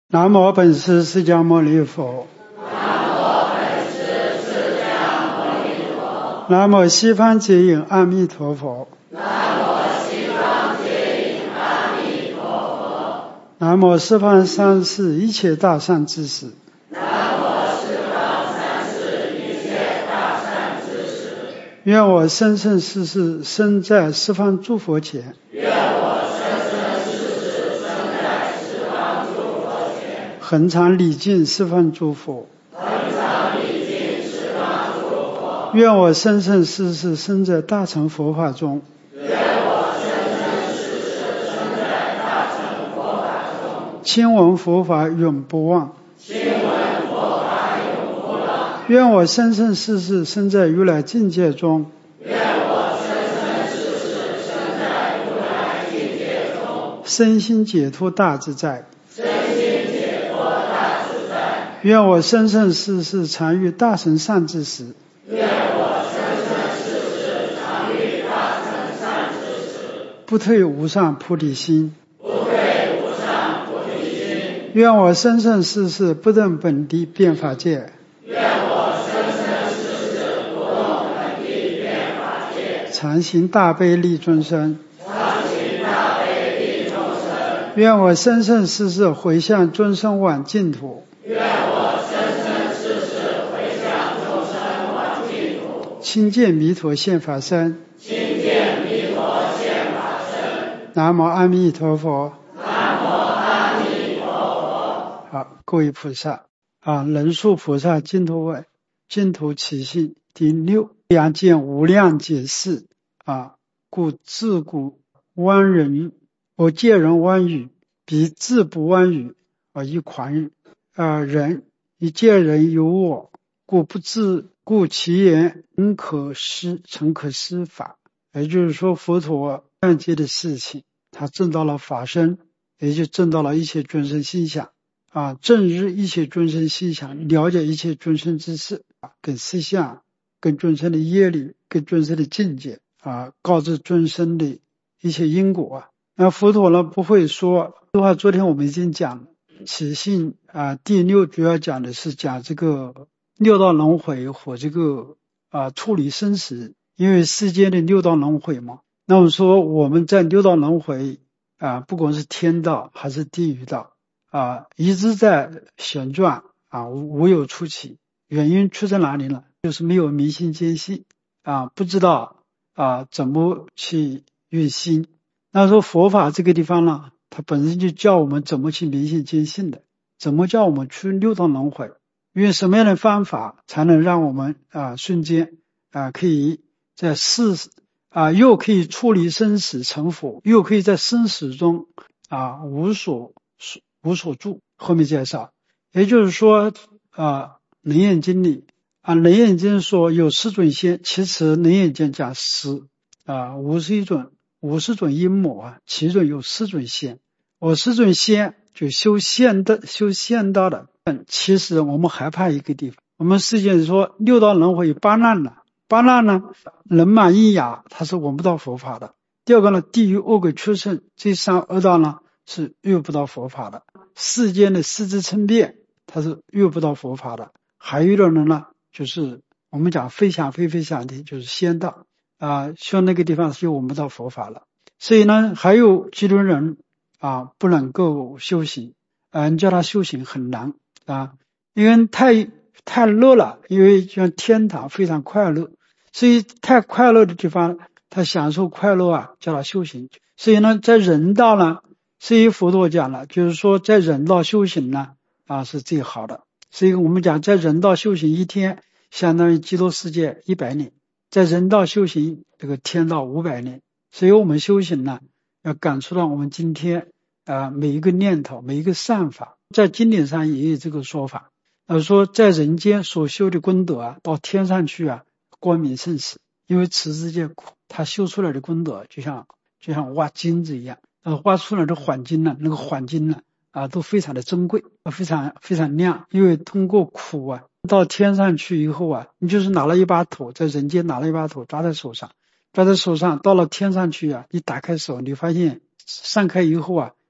南无本师释迦牟尼佛。 南无本师释迦牟尼佛。 南无西方极隐阿弥陀佛。 南无西方极隐阿弥陀佛。 南无十方三世一切大善知识。 南无十方三世一切大善知识。 愿我生生世世身在十方诸佛前。 愿我生生世世身在十方诸佛前。 恒常礼敬十方诸佛。 恒常礼敬十方诸佛。 愿我生生世世身在大乘佛法中。 愿我生生世世身在大乘佛法中。 亲闻佛法永不忘。 亲闻佛法永不忘。 愿我生生世世身在如来境界中。 愿我生生世世身在如来境界中。 身心解脱大自在。 身心解脱大自在。 愿我生生世世常遇大乘善知识。 愿我生生世世常遇大乘善知识。 不退无上菩提心。 不退无上菩提心。 愿我生生世世不动本地变法界。 愿我生生世世不动本地变法界。 常行大悲利众生。 常行大悲利众生。 愿我生生世世回向众生往净土。 愿我生生世世回向众生往净土。 亲见弥陀现法身。 亲见弥陀现法身。 南无阿弥陀佛。 南无阿弥陀佛。 好，各位菩萨人数菩萨净土位净土起信第六，量见无量解释故自古妄人，我见人妄语，彼自不妄语亦狂语。人一见人有我，故不自，故其言诚可施法。也就是说，佛陀断界的事情，他证到了法身，也就证到了一切众生心想正知一切众生心想，了解一切众生之事跟思想，跟众生的业力，跟众生的境界告知众生的一切因果那佛陀呢不会说的话，昨天我们已经讲了起信第六主要讲的是讲这个六道轮回和这个处理生死，因为世间的六道轮回嘛。那么说我们在六道轮回不管是天道还是地狱道一直在旋转无有出期。原因出在哪里呢？就是没有明心见性不知道怎么去运心。那说佛法这个地方呢，它本身就教我们怎么去明心见性的，怎么叫我们去六道轮回，用什么样的方法才能让我们瞬间可以在又可以处理生死成佛，又可以在生死中无所住。后面介绍，也就是说楞严经里楞严经说有10种仙，其实楞严经讲50种阴魔其中有4种仙。50种仙就修仙道的。其实我们害怕一个地方，我们世界说六道轮回有8难呢人满阴哑，它是闻不到佛法的。第二个呢，地狱恶鬼畜生，这3恶道呢是遇不到佛法的。世间的四肢称变，它是遇不到佛法的。还有一种人呢，就是我们讲非想非非想的，就是仙道像那个地方就闻不到佛法了。所以呢，还有几种人不能够修行你叫他修行很难因为太乐了，因为像天堂非常快乐，所以太快乐的地方他享受快乐叫他修行。所以呢，在人道呢，所以佛陀讲了，就是说在人道修行呢是最好的。所以我们讲在人道修行1天相当于极乐世界100年，在人道修行这个天道500年。所以我们修行呢，要感触到我们今天每一个念头，每一个善法，在经典上也有这个说法说在人间所修的功德到天上去光明胜死。因为此世界苦，他修出来的功德就像挖金子一样挖出来的黄金呢，那个黄金呢都非常的珍贵，非常非常亮。因为通过苦到天上去以后你就是拿了一把土，在人间拿了一把土抓在手上，到了天上去你打开手，你发现散开以后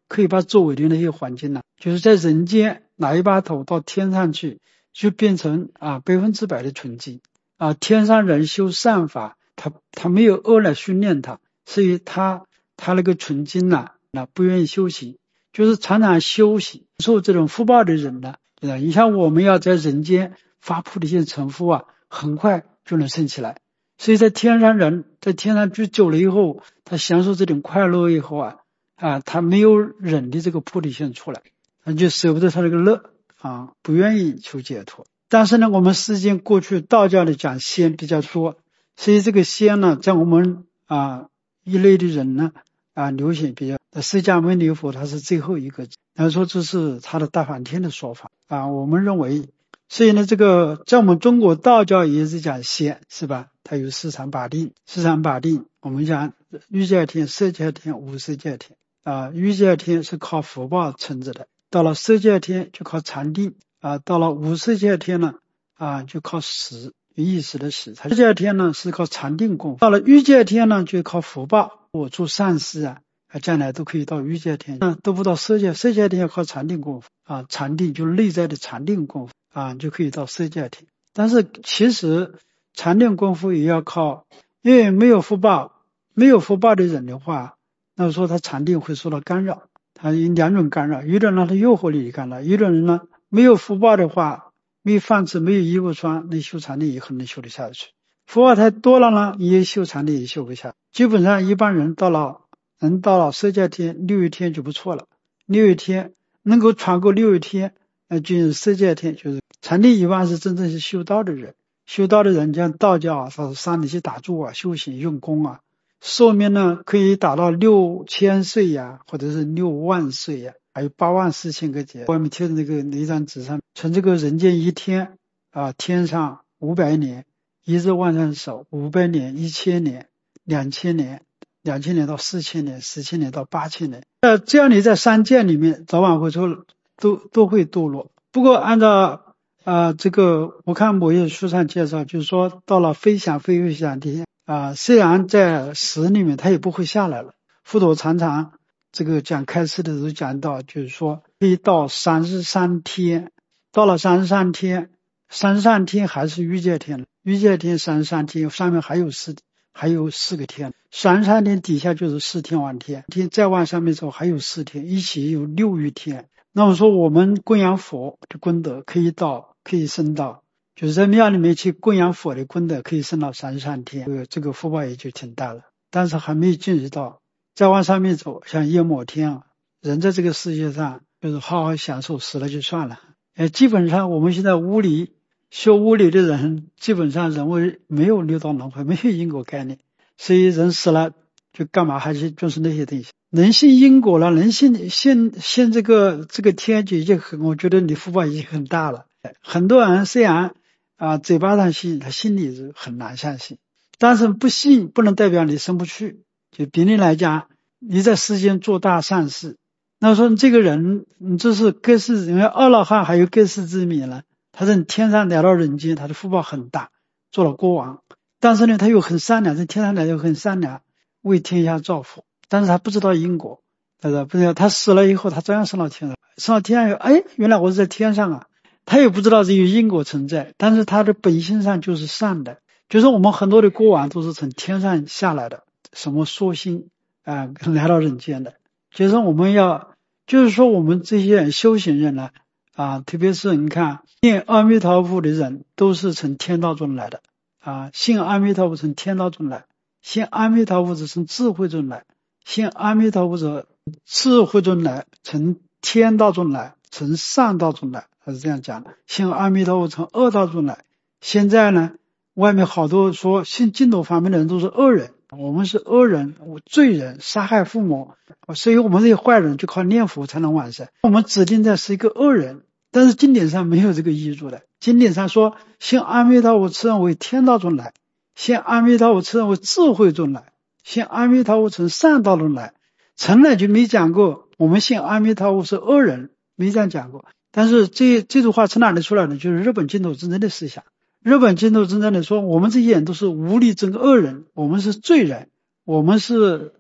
可以把周围的那些环境就是在人间拿一把头到天上去，就变成100%的纯净天上人修善法，他没有恶来训练他，所以他那个纯净不愿意修行，就是常常修行受这种福报的人你像我们要在人间发菩提心成佛很快就能升起来。所以在天上人在天上居久了以后，他享受这种快乐以后他没有忍的这个菩提心出来，他就舍不得他这个乐不愿意求解脱。但是呢，我们世间过去道教的讲仙比较多，所以这个仙在我们一类的人流行比较。释迦牟尼佛他是最后一个，他说这是他的大梵天的说法我们认为，所以呢，这个在我们中国道教也是讲仙，是吧？它有四禅八定，我们讲欲界天、色界天、无色界天欲界天是靠福报撑着的，到了色界天就靠禅定到了无色界天呢就靠识，意识的识。色界天呢是靠禅定功夫，到了欲界天呢就靠福报，我做善事将来都可以到欲界天都不到色界天要靠禅定功夫禅定就是内在的禅定功夫就可以到色界天。但是其实禅定功夫也要靠，因为没有福报的人的话，那说他禅定会受到干扰，他有两种干扰，有的人他诱惑力干扰，有的人呢没有福报的话，没有饭吃没有衣服穿，那修禅定也很难修得下去。福报太多了呢，也修禅定也修不下。基本上一般人到了色界天6月天就不错了，6月天能够穿过6月天进入色界天，就是禅定一般是真正是修道的人像道教到山里去打坐修行用功寿命呢可以达到6000岁或者是6万岁还有8万4千个劫。外面贴的那张纸上，从这个人间一天天上500年，一日万善手500年、1000年、2000年、2000年到4000年、4000年到8000年。这样你在三界里面早晚会都会堕落。不过按照这个我看某些书上介绍，就是说到了非想非非想天虽然在识里面他也不会下来了。佛陀常常这个讲开示的时候讲到，就是说可以到33天，到了33天还是欲界天了，欲界天33天上面还有4个天，33天底下就是4天王天，再往上面走还有4天，一起有6欲天。那么说我们供养佛的功德可以升到，就是在庙里面去供养佛的功德可以升到33天，这个福报也就挺大了。但是还没有进入到再往上面走，像夜摩天人在这个世界上就是好好享受，死了就算了。基本上我们现在修物理的人，基本上人为没有六道轮回，没有因果概念，所以人死了就干嘛还是就是那些东西。能信因果了，能信这个天就已经我觉得你福报已经很大了。很多人虽然嘴巴上信，他心里是很难相信，但是不信不能代表你升不去。就比例来讲，你在世间做大善事，那说这个人这是各世因为阿罗汉还有各世之民了，他从天上来到人间，他的福报很大，做了国王。但是呢他又很善良，从天上来又很善良，为天下造福，但是他不知道因果，不知道他死了以后他照样升到天上以后原来我是在天上他也不知道这有因果存在，但是他的本性上就是善的。就是我们很多的国王都是从天上下来的，什么寿星来到人间的。就是我们就是说我们这些人修行人呢特别是你看念阿弥陀佛的人都是从天道中来的信阿弥陀佛从天道中来，信阿弥陀佛是从智慧中来，信阿弥陀佛是智慧中来，从天道中来，从善道中来，他是这样讲的。信阿弥陀佛从恶道中来。现在呢外面好多说信净土方面的人都是恶人，我们是恶人罪人，杀害父母，所以我们这些坏人就靠念佛才能完成。我们指定的是一个恶人，但是经典上没有这个依据的。经典上说信阿弥陀佛称为天道中来，信阿弥陀佛称为智慧中来，信阿弥陀佛从善道中来，从来就没讲过我们信阿弥陀佛是恶人，没这样讲过。但是这句话从哪里出来的？就是日本净土真正的思想。日本净土真正的说我们这些人都是无力真恶人，我们是罪人，我们是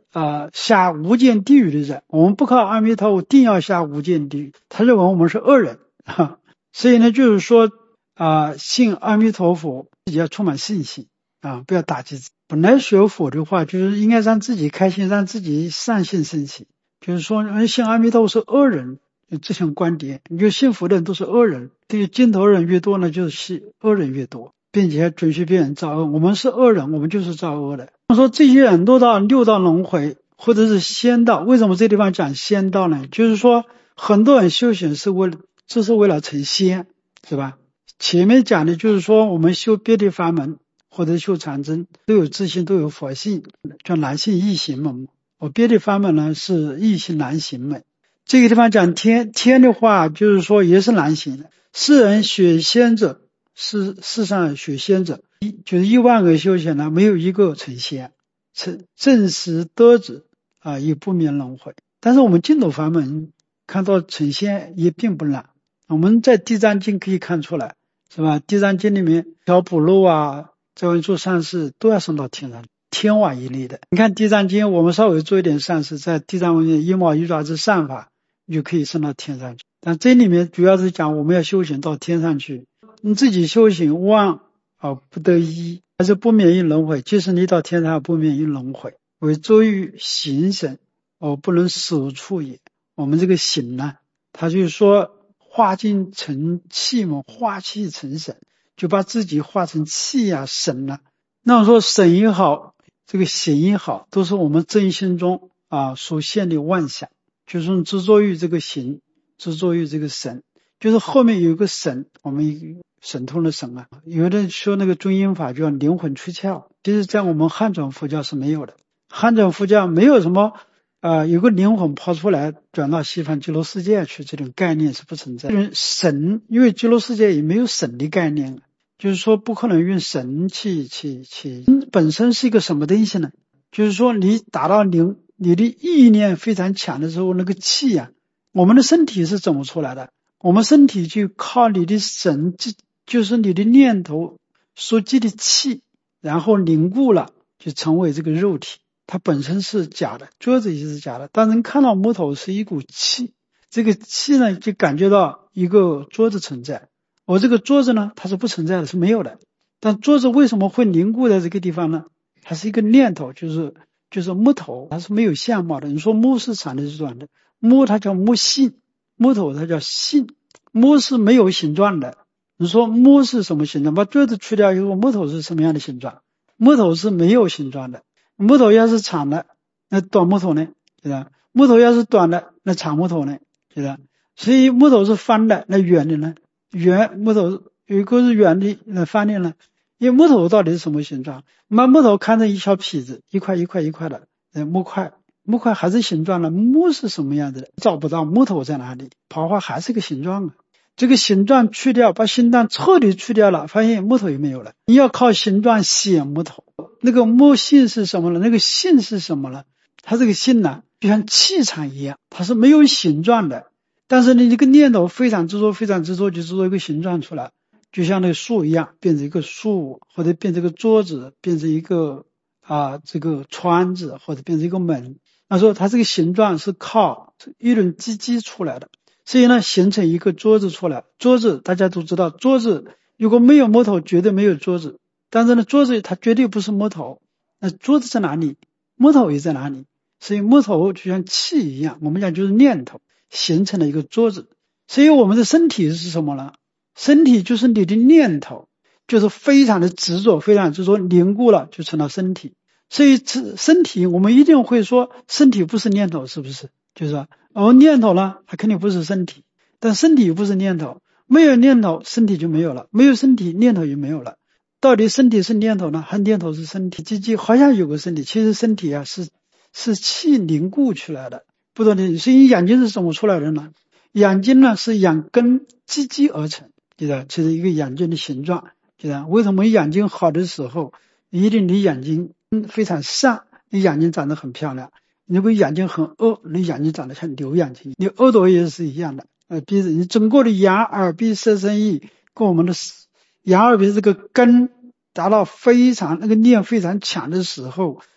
下无间地狱的人，我们不靠阿弥陀佛定要下无间地狱，他认为我们是恶人所以呢就是说信阿弥陀佛自己要充满信心不要打击自己。本来学佛的话就是应该让自己开心，让自己善信升起，就是说信阿弥陀佛是恶人这种观点，你就信佛的人都是恶人，这个尽头人越多呢，就是恶人越多，并且准许别人造恶。我们是恶人，我们就是造恶的。说这些人都到六道轮回或者是仙道，为什么这地方讲仙道呢？就是说很多人修行是为了成仙，是吧？前面讲的就是说我们修别的法门或者修禅宗都有自性，都有佛性，叫难性易行门。我别的法门呢是易行难行门。这个地方讲天的话，就是说也是难行的。世人学仙者，世上学仙者，就是1万个修行呢，没有一个成仙，正实得子也不免轮回。但是我们净土法门看到成仙也并不难，我们在地藏经可以看出来，是吧？地藏经里面条补漏在外做善事都要升到天上，天网一律的。你看地藏经，我们稍微做一点善事，在地藏文1毛1爪之善法，你就可以升到天上去。但这里面主要是讲我们要修行到天上去，你自己修行妄不得一，还是不免于轮回。即使你到天上不免于轮回，为作于行神不能守处也。我们这个行呢，他就是说化精成气嘛，化气成神，就把自己化成气神那我说神也好，这个行也好，都是我们真心中所现的妄想，就是执着于这个行，执着于这个神，就是后面有一个神，我们神通的神有的说那个中阴法叫灵魂出窍，其实在我们汉传佛教是没有的。汉传佛教没有什么有个灵魂跑出来转到西方极乐世界去，这种概念是不存在的。神，因为极乐世界也没有神的概念，就是说不可能用神去本身是一个什么东西呢？就是说你达到你的意念非常强的时候，那个气我们的身体是怎么出来的？我们身体就靠你的神，就是你的念头所积的气，然后凝固了，就成为这个肉体。它本身是假的，桌子也是假的，当人看到木头是一股气，这个气呢就感觉到一个桌子存在，而这个桌子呢它是不存在的，是没有的。但桌子为什么会凝固在这个地方呢？它是一个念头，就是木头，它是没有相貌的。你说木是长的是短的，木它叫木性，木头它叫性，木是没有形状的。你说木是什么形状？把桌子去掉以后，木头是什么样的形状？木头是没有形状的。木头要是长的，那短木头呢？对吧？木头要是短的，那长木头呢？对吧？所以木头是方的，那圆的呢？圆木头有一个是圆的，那方的呢？因为木头到底是什么形状？把木头看成一小坯子，一块一块一块的木块还是形状的，木是什么样子的？找不到木头在哪里，刨花还是个形状这个形状去掉，把形状彻底去掉了，发现木头也没有了。你要靠形状显木头，那个木性是什么呢？那个性是什么呢？它这个性呢，就像气场一样，它是没有形状的。但是你这个念头非常执着，非常执着，就执着一个形状出来，就像那个树一样，变成一个树，或者变成一个桌子，变成一个这个窗子，或者变成一个门。那说它这个形状是靠一轮积出来的。所以呢，形成一个桌子出来。桌子大家都知道，桌子如果没有木头，绝对没有桌子。但是呢，桌子它绝对不是木头。那桌子在哪里？木头也在哪里？所以木头就像气一样，我们讲就是念头形成了一个桌子。所以我们的身体是什么呢？身体就是你的念头，就是非常的执着，非常执着，凝固了就成了身体。所以身体我们一定会说，身体不是念头，是不是？就是说念头呢，它肯定不是身体，但身体不是念头，没有念头身体就没有了，没有身体念头也没有了。到底身体是念头呢，还念头是身体？好像有个身体，其实身体是气凝固出来的，不懂的。所以眼睛是怎么出来的呢？眼睛呢是眼根积而成，对吧？其实一个眼睛的形状，对吧？为什么眼睛好的时候，一定你眼睛非常善，你眼睛长得很漂亮。如果眼睛很恶，你眼睛长得像牛眼睛，你耳朵也是一样的。鼻子，你整个的眼耳鼻舌身意，跟我们的眼耳鼻这个根达到非常那个念非常强的时候，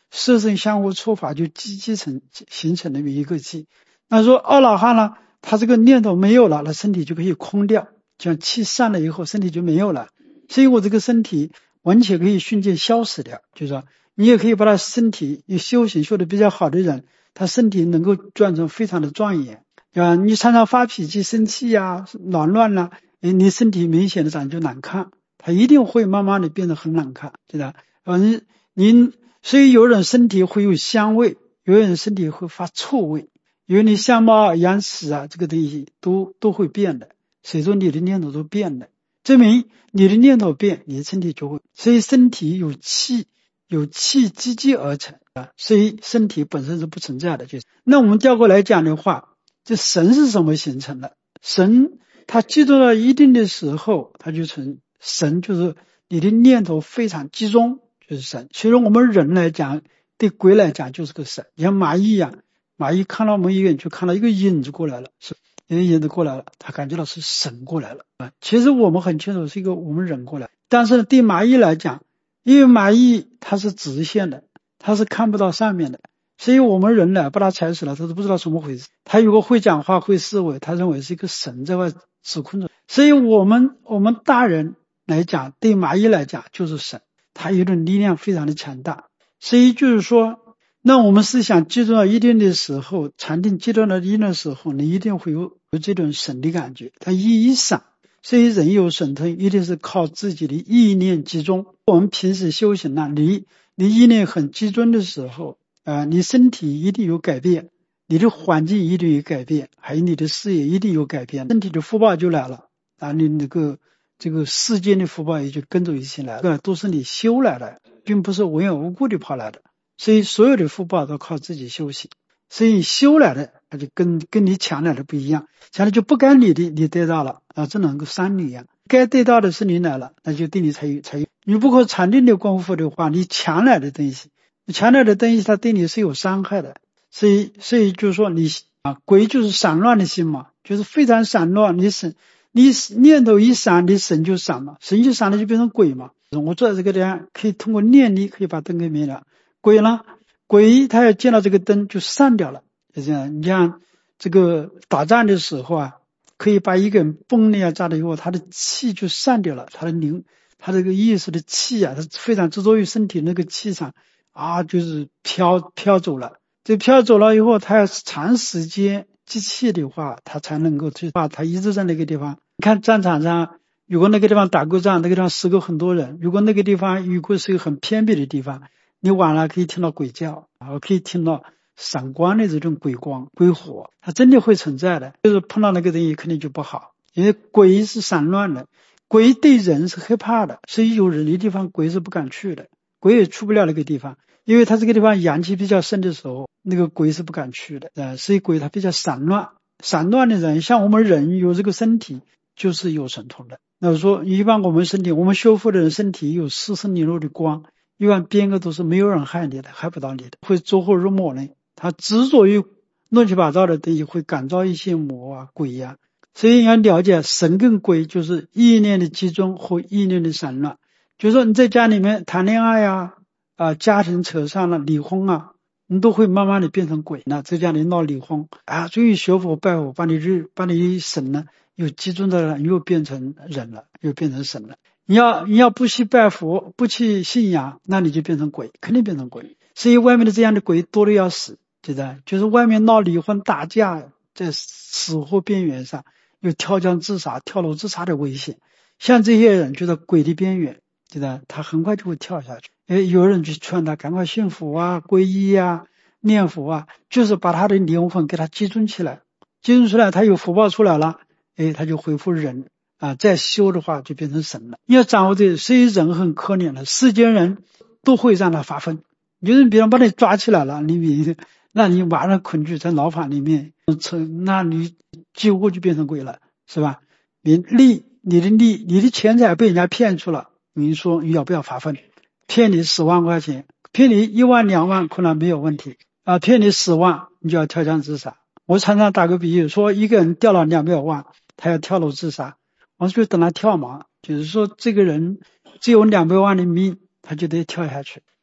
色身相互触法就形成了一个气。那说阿罗汉呢，他这个念头没有了，那身体就可以空掉，像气散了以后身体就没有了，所以我这个身体完全可以瞬间消失掉。就是说你也可以把他身体修行修得比较好的人，他身体能够转成非常的庄严。你常常发脾气生气啊恼乱啊，你身体明显的长就难看，他一定会慢慢的变得很难看，对吧？所以有人身体会有香味，有人身体会发臭味，因为你相貌样式啊，这个东西都会变的，随着你的念头都变的，证明你的念头变，你的身体就会。所以身体有气积积而成啊，所以身体本身是不存在的。就是那我们调过来讲的话，这神是什么形成的？神它集中到一定的时候，它就成神，就是你的念头非常集中，就是神。所以说我们人来讲，对鬼来讲就是个神。你像蚂蚁一样，蚂蚁看到我们远就看到一个影子过来了，是一个影子过来了，他感觉到是神过来了啊。其实我们很清楚是一个我们人过来，但是对蚂蚁来讲，因为蚂蚁它是直线的，它是看不到上面的，所以我们人呢把它踩死了，他都不知道怎么回事。他如果会讲话会思维，他认为是一个神在外指控着。所以我们大人来讲，对蚂蚁来讲就是神，它有种力量非常的强大。所以就是说，那我们思想集中到一定的时候，禅定集中到一定的时候，你一定会有这种神的感觉，它一闪。所以人有神通，一定是靠自己的意念集中。我们平时修行呢，你意念很集中的时候你身体一定有改变，你的环境一定有改变，还有你的事业一定有改变，身体的福报就来了啊！你这个世间的福报也就跟着一起来了，都是你修来的，并不是无缘无故的跑来的。所以所有的福报都靠自己修行，所以修来的它就跟你抢来的不一样，抢来就不该你的你得到了啊，这两个山里一样，该得到的是你来了，那就对你才有。你不靠禅定的功夫的话，你抢来的东西，它对你是有伤害的。所以就是说你鬼就是散乱的心嘛，就是非常散乱，你念头一闪，你神就闪了，神就闪了就变成鬼嘛。我坐在这个地方，可以通过念力可以把灯给灭了。鬼呢？鬼他要见到这个灯就散掉了，就这样。你像这个打仗的时候可以把一个人崩了炸了以后，他的气就散掉了，他这个意识的气它非常执着于身体那个气场就是飘走了。这飘走了以后，他要长时间积气的话，他才能够去把他一直在那个地方。你看战场上，如果那个地方打过仗，那个地方死过很多人，如果那个地方如果是一个很偏僻的地方，你晚了可以听到鬼叫，可以听到闪光的这种鬼光鬼火，它真的会存在的。就是碰到那个东西肯定就不好，因为鬼是散乱的，鬼对人是害怕的，所以有人的地方鬼是不敢去的，鬼也出不了那个地方，因为他这个地方阳气比较深的时候，那个鬼是不敢去的所以鬼它比较散乱的人，像我们人有这个身体就是有神通的。那说一般我们身体，我们修复的人身体有四圣流的光，一般边个都是没有人害你的，害不到你的，会走火入魔呢。他执着于乱七八糟的东西，会感召一些魔鬼所以你要了解神跟鬼就是意念的集中和意念的散乱。就是说你在家里面谈恋爱家庭扯上了离婚你都会慢慢的变成鬼了，在家里闹离婚终于学佛拜佛，把你神呢又集中在了，又变成人了，又变成神了。你要不去拜佛，不去信仰，那你就变成鬼，肯定变成鬼。所以外面的这样的鬼多的要死，对的，就是外面闹离婚打架，在死活边缘上有跳江自杀跳楼自杀的危险，像这些人就在鬼的边缘，对的，他很快就会跳下去。有人去劝他赶快信佛皈依念佛就是把他的灵魂给他集中起来，他有福报出来了，他就恢复人再修的话就变成神了。你要掌握这，所以人很可怜的，世间人都会让他发疯。就是别人把你抓起来了，那你马上恐惧在牢房里面，那你几乎就变成鬼了，是吧？你的钱财被人家骗出了，你说你要不要发疯？骗你10万块钱，骗你1万2万可能没有问题骗你10万你就要跳江自杀。我常常打个比喻说，一个人掉了200万，他要跳楼自杀，我就等他跳嘛，就是说这个人只有200万的命，他就得跳下去。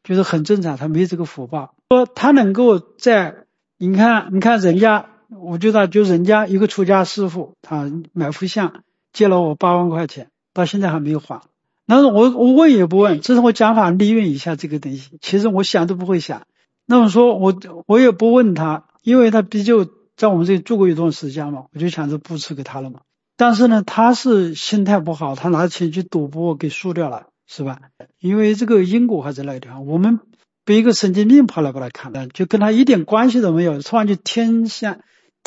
就是很正常，他没有这个福报。说他能够在你看人家，我觉得就人家一个出家师傅，他买幅像借了我8万块钱，到现在还没有还。那我问也不问，这是我讲法利用一下这个东西，其实我想都不会想。那么说我也不问他，因为他毕竟在我们这里住过一段时间嘛，我就想着布施给他了嘛。但是呢，他是心态不好，他拿钱去赌博给输掉了，是吧？因为这个因果还在那个地方，我们被一个神经病跑来把他看的，就跟他一点关系都没有，突然就天下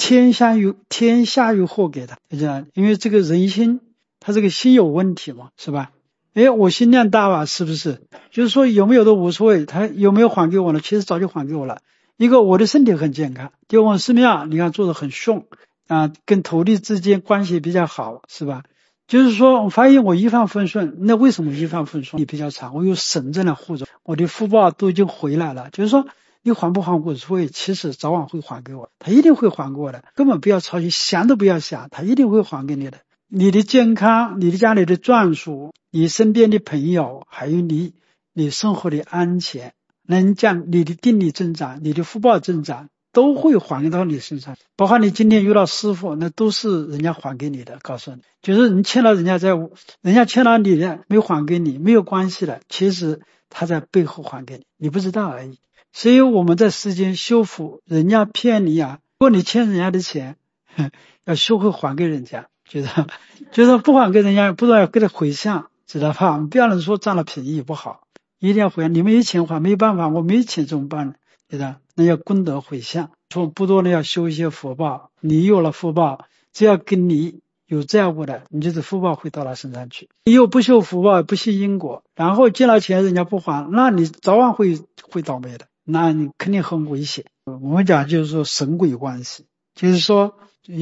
有祸给他，就这样。因为这个人心，他这个心有问题嘛，是吧？我心量大吧，是不是？就是说有没有都无所谓，他有没有还给我呢？其实早就还给我了。一个我的身体很健康，第二我寺庙你看做得很凶啊，跟土地之间关系比较好，是吧？就是说我发现我一帆风顺，那为什么一帆风顺？也比较长，我有神在那护着，我的福报都已经回来了。就是说你还不还无所谓，其实早晚会还给我，他一定会还给我的，根本不要操心，想都不要想，他一定会还给你的。你的健康，你的家里的眷属，你身边的朋友，还有你生活的安全，能将你的定力增长，你的福报增长，都会还到你身上。包括你今天遇到师傅，那都是人家还给你的，告诉你，就是你欠了人家债务，人家欠了你的没还给你，没有关系的，其实他在背后还给你，你不知道而已。所以我们在世间修福，人家骗你啊，如果你欠人家的钱，要学会还给人家。就是不还给人家，不知道要给他回向，知道吧？不要人说占了便宜不好，一定要回向。你没钱还没办法，我没钱怎么办呢？对吧？那要功德回向，说不多的要修一些福报。你有了福报，只要跟你有债务的，你就是福报会到他身上去。你又不修福报，不信因果，然后借了钱人家不还，那你早晚会倒霉的，那你肯定很危险。我们讲就是说神鬼关系，就是说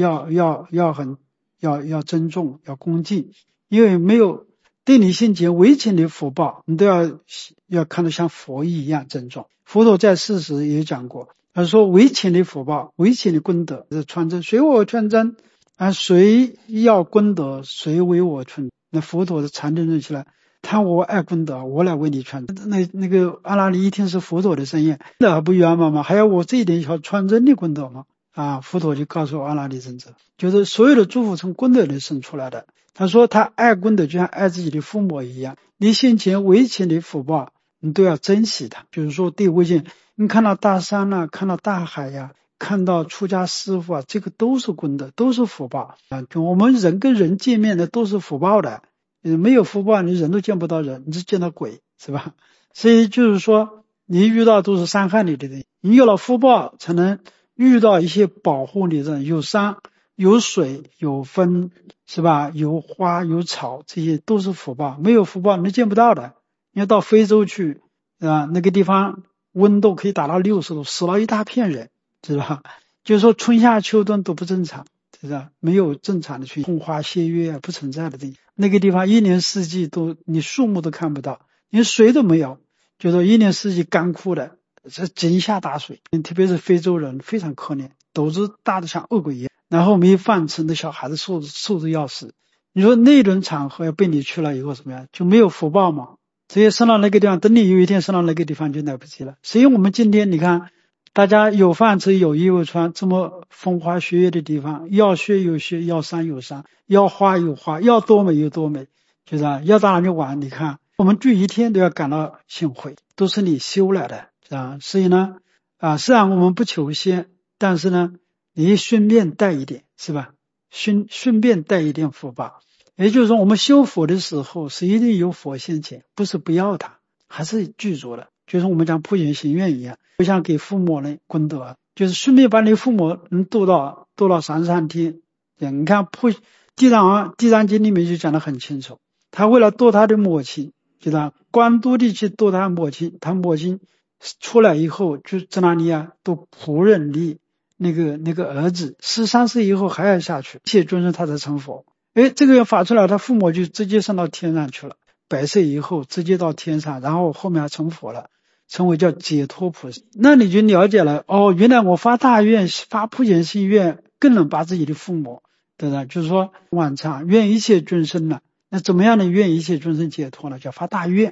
要尊重，要恭敬，因为没有对你现前为情的福报，你都要看得像佛一样尊重。佛陀在世时也讲过，他说为情的福报，为情的功德是传真，随我传真啊，谁要功德，谁为我传。那佛陀的禅定论起来，他我爱功德，我来为你传。那个阿拉里一听是佛陀的声音，那还不圆满吗？还要我这一点小传真的功德吗？佛陀就告诉阿拉里尊者，就是所有的诸佛从功德里生出来的。他说他爱功德就像爱自己的父母一样，你先前为情的福报你都要珍惜它。就是说对为情，你看到大山啊，看到大海呀，看到出家师傅啊，这个都是功德，都是福报啊。就我们人跟人见面的都是福报的，没有福报你人都见不到人，你只见到鬼，是吧？所以就是说你遇到都是伤害你的人，你有了福报才能遇到一些保护你的人，有山有水有风，是吧？有花有草，这些都是福报。没有福报你见不到的。你要到非洲去那个地方温度可以达到60度，死了一大片人，知道吧？就是说春夏秋冬都不正常，知道吧？没有正常的去风花雪月不存在的地方。那个地方一年四季都你树木都看不到，连水都没有，就是说一年四季干枯的，这井下打水。特别是非洲人非常可怜，肚子大的像恶鬼一样，然后没饭吃，那小孩子瘦的要死。你说那种场合要被你去了以后怎么样？就没有福报嘛。所以升到那个地方，等你有一天升到那个地方就来不及了。所以我们今天你看大家有饭吃有衣服穿，这么风花雪月的地方，要雪有雪，要山有山，要花有花，要多美有多美，就是要到哪里玩，你看我们聚一天都要感到幸会，都是你修来的，是吧？所以呢虽然我们不求仙，但是呢你顺便带一点，是吧？顺便带一点福报。也就是说我们修佛的时候是一定有佛现前，不是不要它，还是具足的。就是我们讲普贤行愿一样，就像给父母的功德，就是顺便把你父母能度到上天。你看地藏经里面就讲得很清楚，他为了度他的母亲，就光度地去度他母亲，他母亲出来以后就在那里都仆人的那个儿子13岁以后还要下去，一切众生他才成佛。这个人发出来，他父母就直接上到天上去了，100岁以后直接到天上，然后后面还成佛了，成为叫解脱菩萨。那你就了解了，原来我发大愿发普贤行愿更能把自己的父母，对吧？就是说万唱愿一切众生呢，那怎么样的愿一切众生解脱呢？叫发大愿，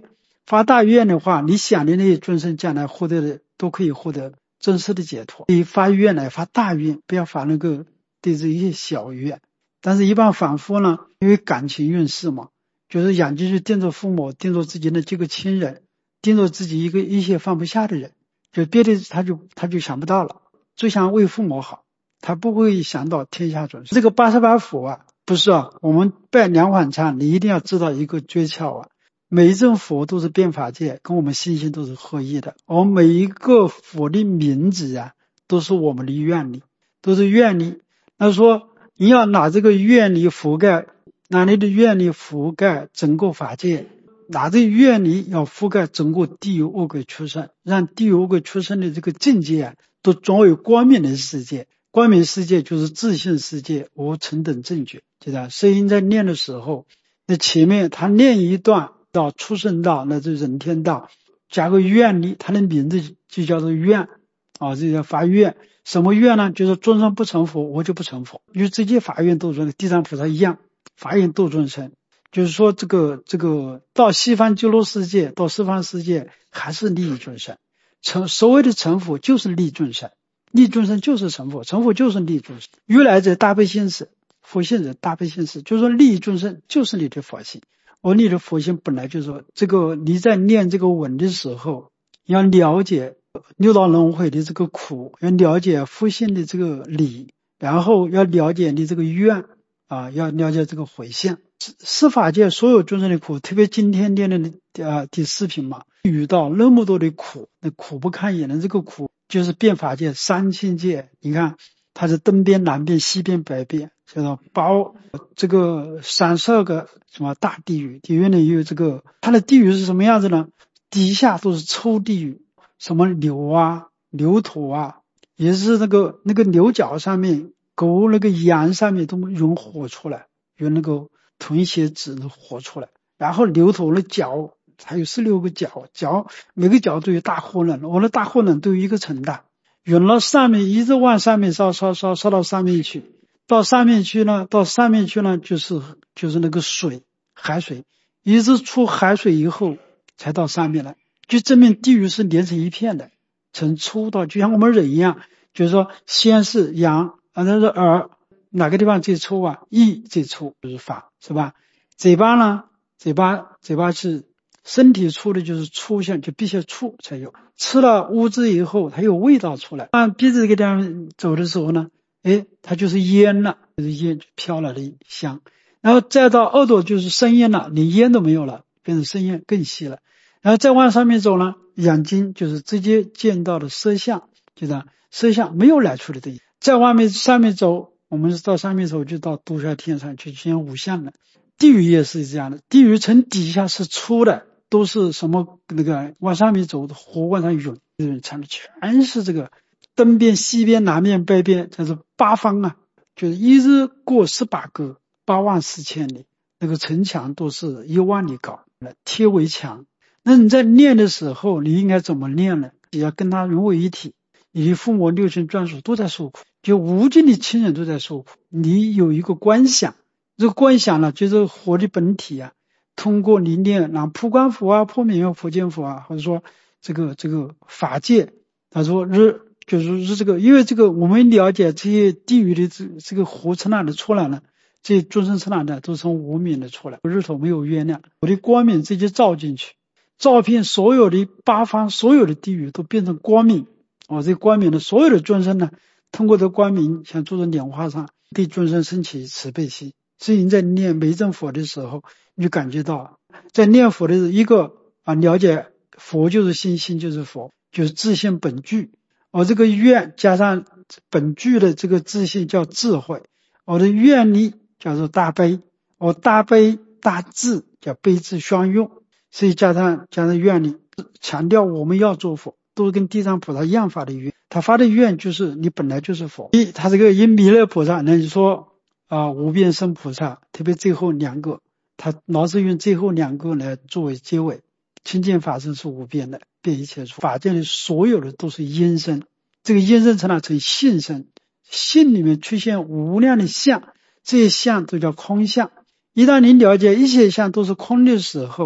发大愿的话，你想的那些众生将来获得的都可以获得真实的解脱。你发愿来发大愿，不要发那个对这一些小愿。但是一般凡夫呢，因为感情用事嘛，就是眼睛去盯着父母，盯着自己的这个亲人，盯着自己一些放不下的人，就别的他就想不到了，就想为父母好，他不会想到天下众生。这个88佛啊，不是啊，我们拜两碗茶，你一定要知道一个诀窍啊。每一尊佛都是变法界，跟我们心性都是合一的。而每一个佛的名字啊，都是我们的愿力，都是愿力。那说你要拿这个愿力覆盖，拿你的愿力覆盖整个法界，拿这个愿力要覆盖整个地狱恶鬼畜生，让地狱恶鬼畜生的这个境界啊，都转为光明的世界。光明世界就是自性世界，无成等正觉，就这样。声音在念的时候，那前面他念一段到畜生道，那就人天道，加个愿力，他的名字就叫做愿啊，这叫发愿。什么愿呢？就是众生不成佛，我就不成佛，就直接发愿度众生，地藏菩萨一样发愿度众生。就是说这个到西方极乐世界，到西方世界还是利益众生。所谓的成佛就是利众生，利众生就是成佛，成佛就是利众生。如来者大悲心识，佛性者大悲心识，就是说利益众生就是你的佛性。而你的佛性本来就是说，这个你在念这个文的时候，要了解六道轮回的这个苦，要了解佛性的这个理，然后要了解你这个愿啊，要了解这个回向。十法界所有众生的苦，特别今天念的第4品嘛，遇到那么多的苦，那苦不堪言的这个苦，就是变法界三清界。你看它是东边、南边、西边、北边，就是包这个32个什么大地狱，地狱里有这个，它的地狱是什么样子呢？底下都是臭地狱，什么牛啊、牛头啊，也是那个牛角上面、狗那个羊上面都用火出来，用那个吞血纸的火出来，然后牛头的角还有16个角每个角都有大火轮，我的大火轮都有一个层的，用了上面一直往上面烧到上面去，到上面去呢就是那个水，海水，一直出海水以后才到上面来，就证明地狱是连成一片的，从粗到就像我们人一样，就是说先是阳啊，那是耳，哪个地方最粗啊？意最粗就是法，是吧？嘴巴呢？嘴巴是身体出的就是粗相，就必须触才有。吃了物质以后，它有味道出来。按鼻子这个地方走的时候呢，它就是烟了，就是烟就飘了的香。然后再到耳朵就是声音了，连烟都没有了，变成声音更细了。然后再往上面走呢，眼睛就是直接见到的色相，就这样，色相没有来处的东西。再往上面走，我们到上面走就到毒舌天上去见五相了。地狱也是这样的，地狱从底下是粗的，都是什么那个往上面走的火往上涌，全是这个东边、西边、南边、北边，这是八方啊，就是一日过18个84000里，那个城墙都是1万里高，贴围墙。那你在念的时候，你应该怎么念呢？也要跟它融为一体。你的父母六亲专属都在受苦，就无尽的亲人都在受苦，你有一个观想。这个观想呢，就是佛的本体啊，通过你念让普光佛啊、破明佛、见佛啊，或者说这个法界，他说就是这个，因为这个我们了解这些地狱的这个火从哪里出来呢？这些众生从哪里都是从无明的出来，日头没有月亮，我的光明直接照进去，照遍所有的八方，所有的地狱都变成光明。这光明的所有的众生呢，通过这光明像坐在莲花上，对众生升起慈悲心。所以你在念每一尊佛的时候，你就感觉到在念佛的一个了解佛就是心，心就是佛，就是自性本具。而这个愿加上本具的这个自性叫智慧，我的愿力叫做大悲，而大悲大智叫悲智双用。所以加上愿力，强调我们要做佛，都跟地藏菩萨一样发的愿。他发的愿就是你本来就是佛。他这个因弥勒菩萨，那你说无边身菩萨，特别最后2个，他老是用最后2个来作为结尾。清净法身是无边的，遍一切处，法界里所有的都是因身，这个因身成了成性身，性里面出现无量的相，这些相都叫空相。一旦你了解一切相都是空的时候，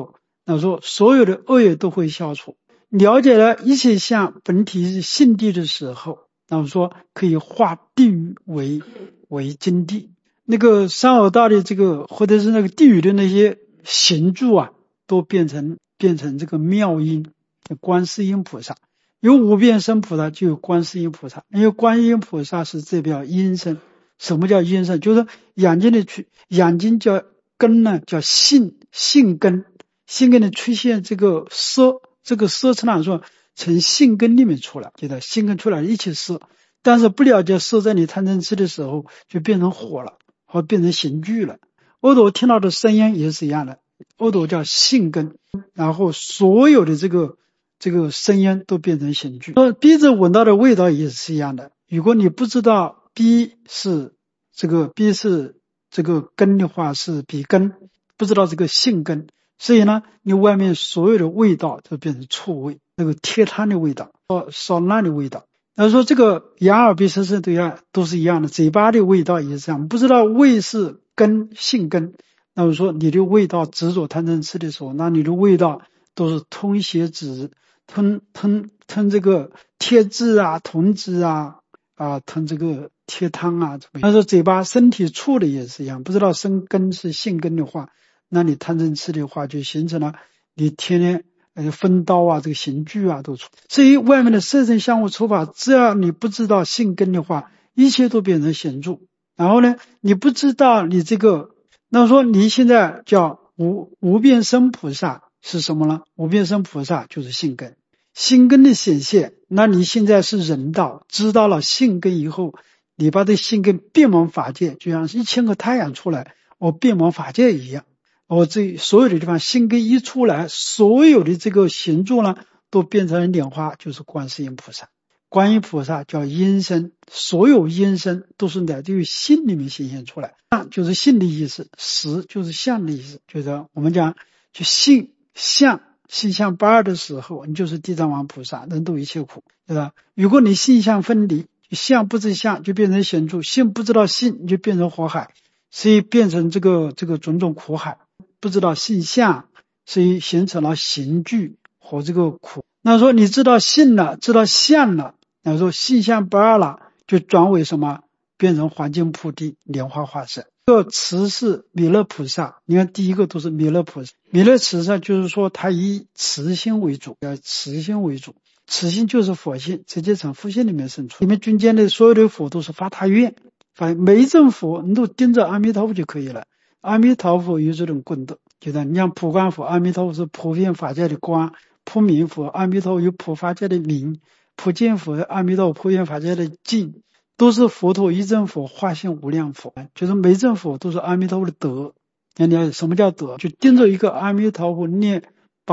那说所有的恶业都会消除。了解了一切相本体是性地的时候，那么说可以化地狱为真谛。那个三恶道的这个或者是那个地狱的那些行住啊，都变成这个妙音观世音菩萨。有无边身菩萨就有观世音菩萨，因为观音菩萨是代表音声。什么叫音声？就是眼睛叫根呢，叫性根，性根的出现这个色尘来说从性根里面出来，觉得性根出来一起色，但是不了解色在你贪嗔痴的时候就变成火了，或变成形具了。耳朵听到的声音也是一样的，耳朵叫性根，然后所有的这个声音都变成形具。鼻子闻到的味道也是一样的，如果你不知道鼻是这个根的话，是鼻根，不知道这个性根，所以呢你外面所有的味道都变成臭味，那个铁炭的味道，烧烂的味道。他说这个眼耳鼻舌身都是一样的，嘴巴的味道也是这样，不知道味是根性根，那么说你的味道执着贪嗔痴的时候，那你的味道都是吞血脂，吞这个铁质啊，铜质啊，吞这个铁汤啊，但是嘴巴身体触的也是一样，不知道生根是性根的话，那你贪嗔痴的话就形成了你天天分刀啊，这个刑具啊都出。所以外面的色身相互处法，只要你不知道性根的话，一切都变成显著。然后呢，你不知道你这个，那么说你现在叫无边身菩萨是什么呢？无边身菩萨就是性根，性根的显现。那你现在是人道，知道了性根以后，你把这性根遍满法界，就像1000个太阳出来，遍满法界一样。这所有的地方性根一出来，所有的这个行住呢都变成莲花，就是观世音菩萨。观音菩萨叫音声，所有音声都是来自于心里面显现出来。相就是性的意思，实就是相的意思，就是我们讲就性相不二的时候，你就是地藏王菩萨，能度一切苦，对吧？如果你性相分离，相不知相就变成显著，性不知道性你就变成火海，所以变成这个种种苦海。不知道性相，所以形成了刑具和这个苦。那说你知道性了，知道相了，那说性相不二了，就转为什么？变成黄金铺地莲花化身。这个慈是弥勒菩萨，你看第一个都是弥勒菩萨。弥勒慈萨就是说他以慈心为主，慈心为主，慈心就是佛性，直接从佛性里面生出。你们军间的所有的佛都是发大愿，每一尊佛你都盯着阿弥陀佛就可以了。阿弥陀佛有这种功德，觉得你像普光佛，阿弥陀佛是普遍法界的光；普明佛，阿弥陀佛有普法界的明；普见佛，阿弥陀佛普遍法界的净，都是佛陀一真佛化现无量佛，就是每尊佛都是阿弥陀佛的德。那你要什么叫德？就盯着一个阿弥陀佛念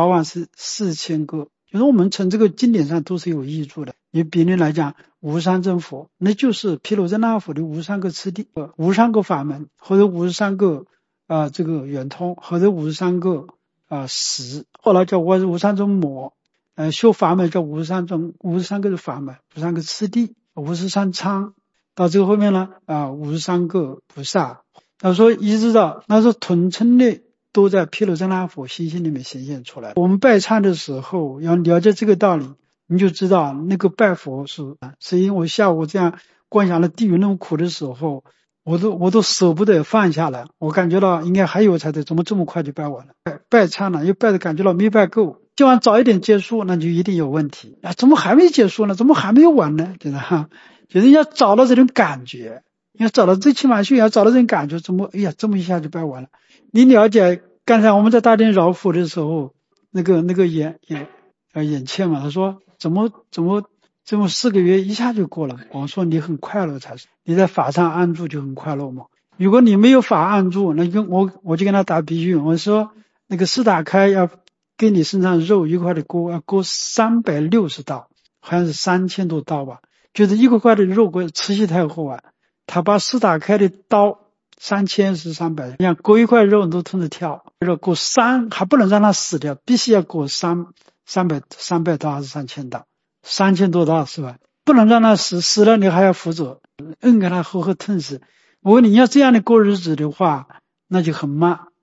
84000个，就是我们从这个经典上都是有依据的。以比例来讲，无上正佛那就是毗卢遮那佛的53个次第，53个法门，或者53个这个圆通，或者53个实，后来叫53种魔，修法门叫53个法门，53个次第，53参，到这个后面呢53个菩萨。他说一直到那是统称的都在毗卢遮那佛心性里面显现出来。我们拜忏的时候要了解这个道理，你就知道那个拜佛是因为我下午这样观想了地狱那么苦的时候，我都舍不得放下来，我感觉到应该还有才对，怎么这么快就拜完了？拜忏了，又拜的感觉到没拜够，希望早一点结束，那就一定有问题怎么还没结束呢？怎么还没有完呢？就是要找到这种感觉，要找到最起码要找到这种感觉，怎么这么一下就拜完了？你了解刚才我们在大殿绕佛的时候，那个眼前嘛，他说怎么这么4个月一下就过了。我说你很快乐才是，你在法上安住就很快乐嘛。如果你没有法安住，那我就跟他打比喻，我说那个四大开要给你身上肉一块的割，要割360刀，好像是3000多刀吧，就是一块的肉割慈禧太后他把四大开的刀3000是300，你看割一块肉都吞着跳，割3还不能让他死掉，必须要割300刀还是3000刀，3000多刀是吧？不能让他死了你还要负责，给他活吞死。我问你要这样的过日子的话，那就很慢。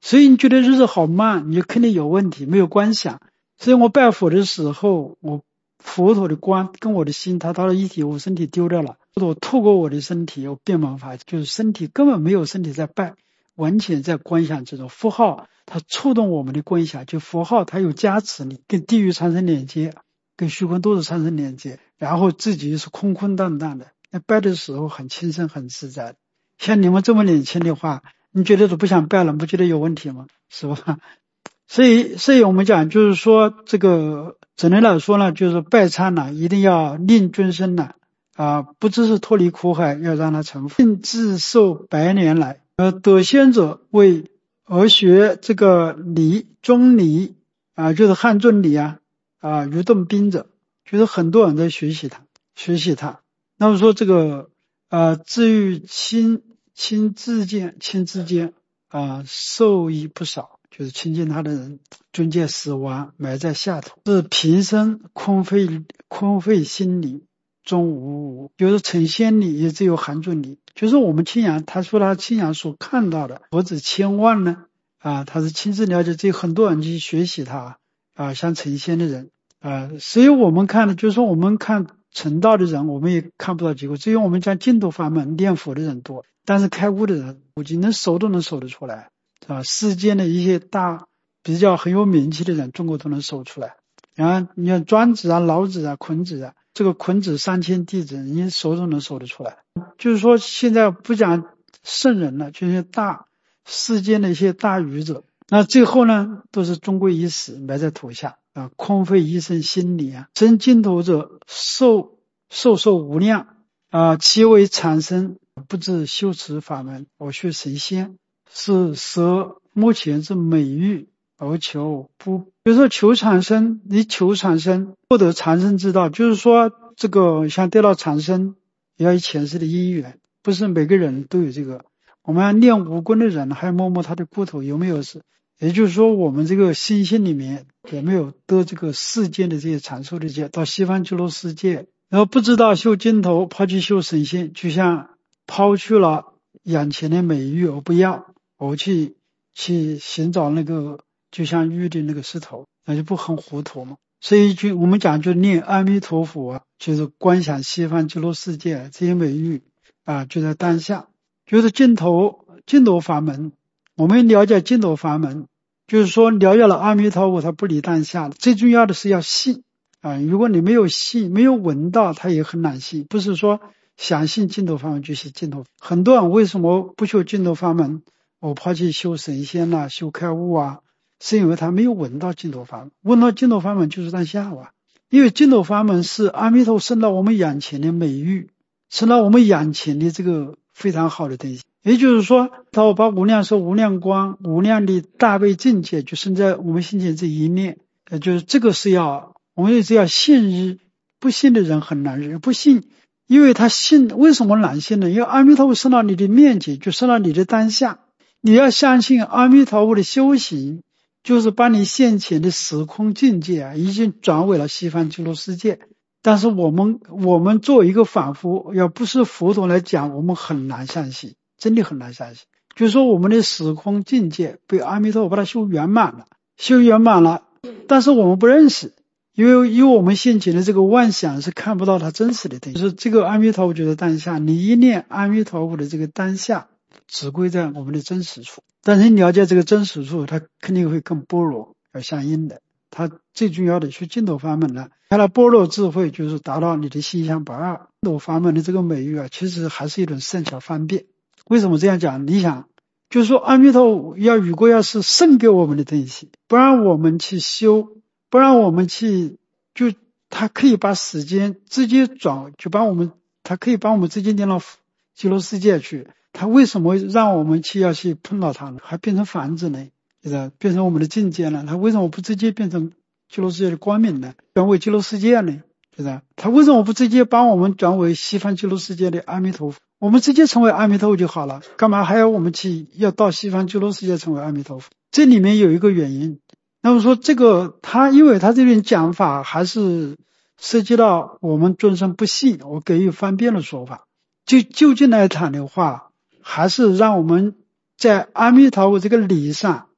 所以你觉得日子好慢，你就肯定有问题，没有观想。所以我拜佛的时候，我佛陀的光跟我的心它到了一体，我身体丢掉了，我透过我的身体有变盲法，就是身体根本没有身体在拜，完全在观想这种符号，它触动我们的观想，就符号它有加持力，跟地狱产生连接，跟虚空都是产生连接，然后自己是空空荡荡的，那拜的时候很轻松很自在的。像你们这么年轻的话，你觉得都不想拜了，不觉得有问题吗？是吧？所以我们讲就是说，这个只能来说呢，就是拜忏呢，一定要令尊生呢，不只是脱离苦海，要让他成佛，并自受百年来。得仙者为学这个礼中礼就是汉尊礼如动宾者，就是很多人在学习它。那么说这个至于亲自见受益不少。就是亲近他的人，尊戒死亡，埋在下头，是平生空废心理中无，就是成仙理也只有含尊理，就是我们亲仰，他说他亲仰所看到的佛子千万呢他是亲自了解，这很多人去学习他像成仙的人所以我们看的就是说我们看成道的人，我们也看不到结果，只有我们讲净土法门念佛的人多，但是开悟的人估计都能守得出来世间的一些比较很有名气的人，中国都能守出来。然后你看庄子老子孔子这个孔子3000弟子，人家都能守得出来。就是说现在不讲圣人了，就是世间的一些大愚者，那最后呢都是终归一死，埋在土下空废一生心理生净土者寿无量其为产生不知修持法门而学神仙，是舍目前之美誉而求不，就是说求产生，你求产生获得产生之道，就是说这个想得到产生也要有前世的因缘，不是每个人都有这个。我们要练武功的人还要摸摸他的骨头有没有也就是说我们这个心性里面有没有得这个世间的这些阐述的界，到西方极乐世界，然后不知道修净土，抛弃修神仙，就像抛去了眼前的美誉而不要，而去寻找那个就像玉的那个石头，那就不很糊涂吗？所以我们讲就念阿弥陀佛就是观想西方极乐世界这些美誉就在当下，就是净土法门。我们了解净土法门，就是说了解了阿弥陀佛，他不离当下，最重要的是要信如果你没有信，没有闻到，他也很难信。不是说想信净土法门就信净土。很多人为什么不修净土法门，我抛弃修神仙修开悟是因为他没有闻到净土法门。闻到净土法门就是当下因为净土法门是阿弥陀生到我们眼前的美誉，生到我们眼前的这个非常好的东西。也就是说他把无量寿无量光无量的大悲境界就生在我们心前这一念，就是这个是我们是要信日，不信的人很难日，不信，因为他信，为什么难信呢？因为阿弥陀佛生到你的面前，就生到你的当下，你要相信阿弥陀佛的修行就是把你现前的时空境界已经转为了西方极乐世界。但是我们作为一个凡夫，要不是佛陀来讲，我们很难相信，真的很难相信。就是说我们的时空境界被阿弥陀佛把它修圆满了，但是我们不认识，因为我们现前的这个妄想是看不到它真实的东西。就是这个阿弥陀佛就在当下，你一念阿弥陀佛的这个当下只归在我们的真实处，但是你了解这个真实处，它肯定会更般若而相应的。它最重要的学净土法门呢，它的般若智慧就是达到你的心相不二。净土法门的这个美誉其实还是一种圣巧方便。为什么这样讲？你想就是说阿弥陀佛如果要是圣给我们的东西，不让我们去修，不让我们去他可以把时间直接他可以把我们直接念到极乐世界去，他为什么让我们要去碰到他呢？还变成房子呢？变成我们的境界呢？他为什么不直接变成极乐世界的光明呢？转为极乐世界呢？他为什么不直接把我们转为西方极乐世界的阿弥陀佛？我们直接成为阿弥陀佛就好了，干嘛还要我们要到西方极乐世界成为阿弥陀佛？这里面有一个原因。那么说这个因为他这边讲法还是涉及到我们尊生不信，我给予方便的说法。就近来谈的话，还是让我们在阿弥陀佛这个理上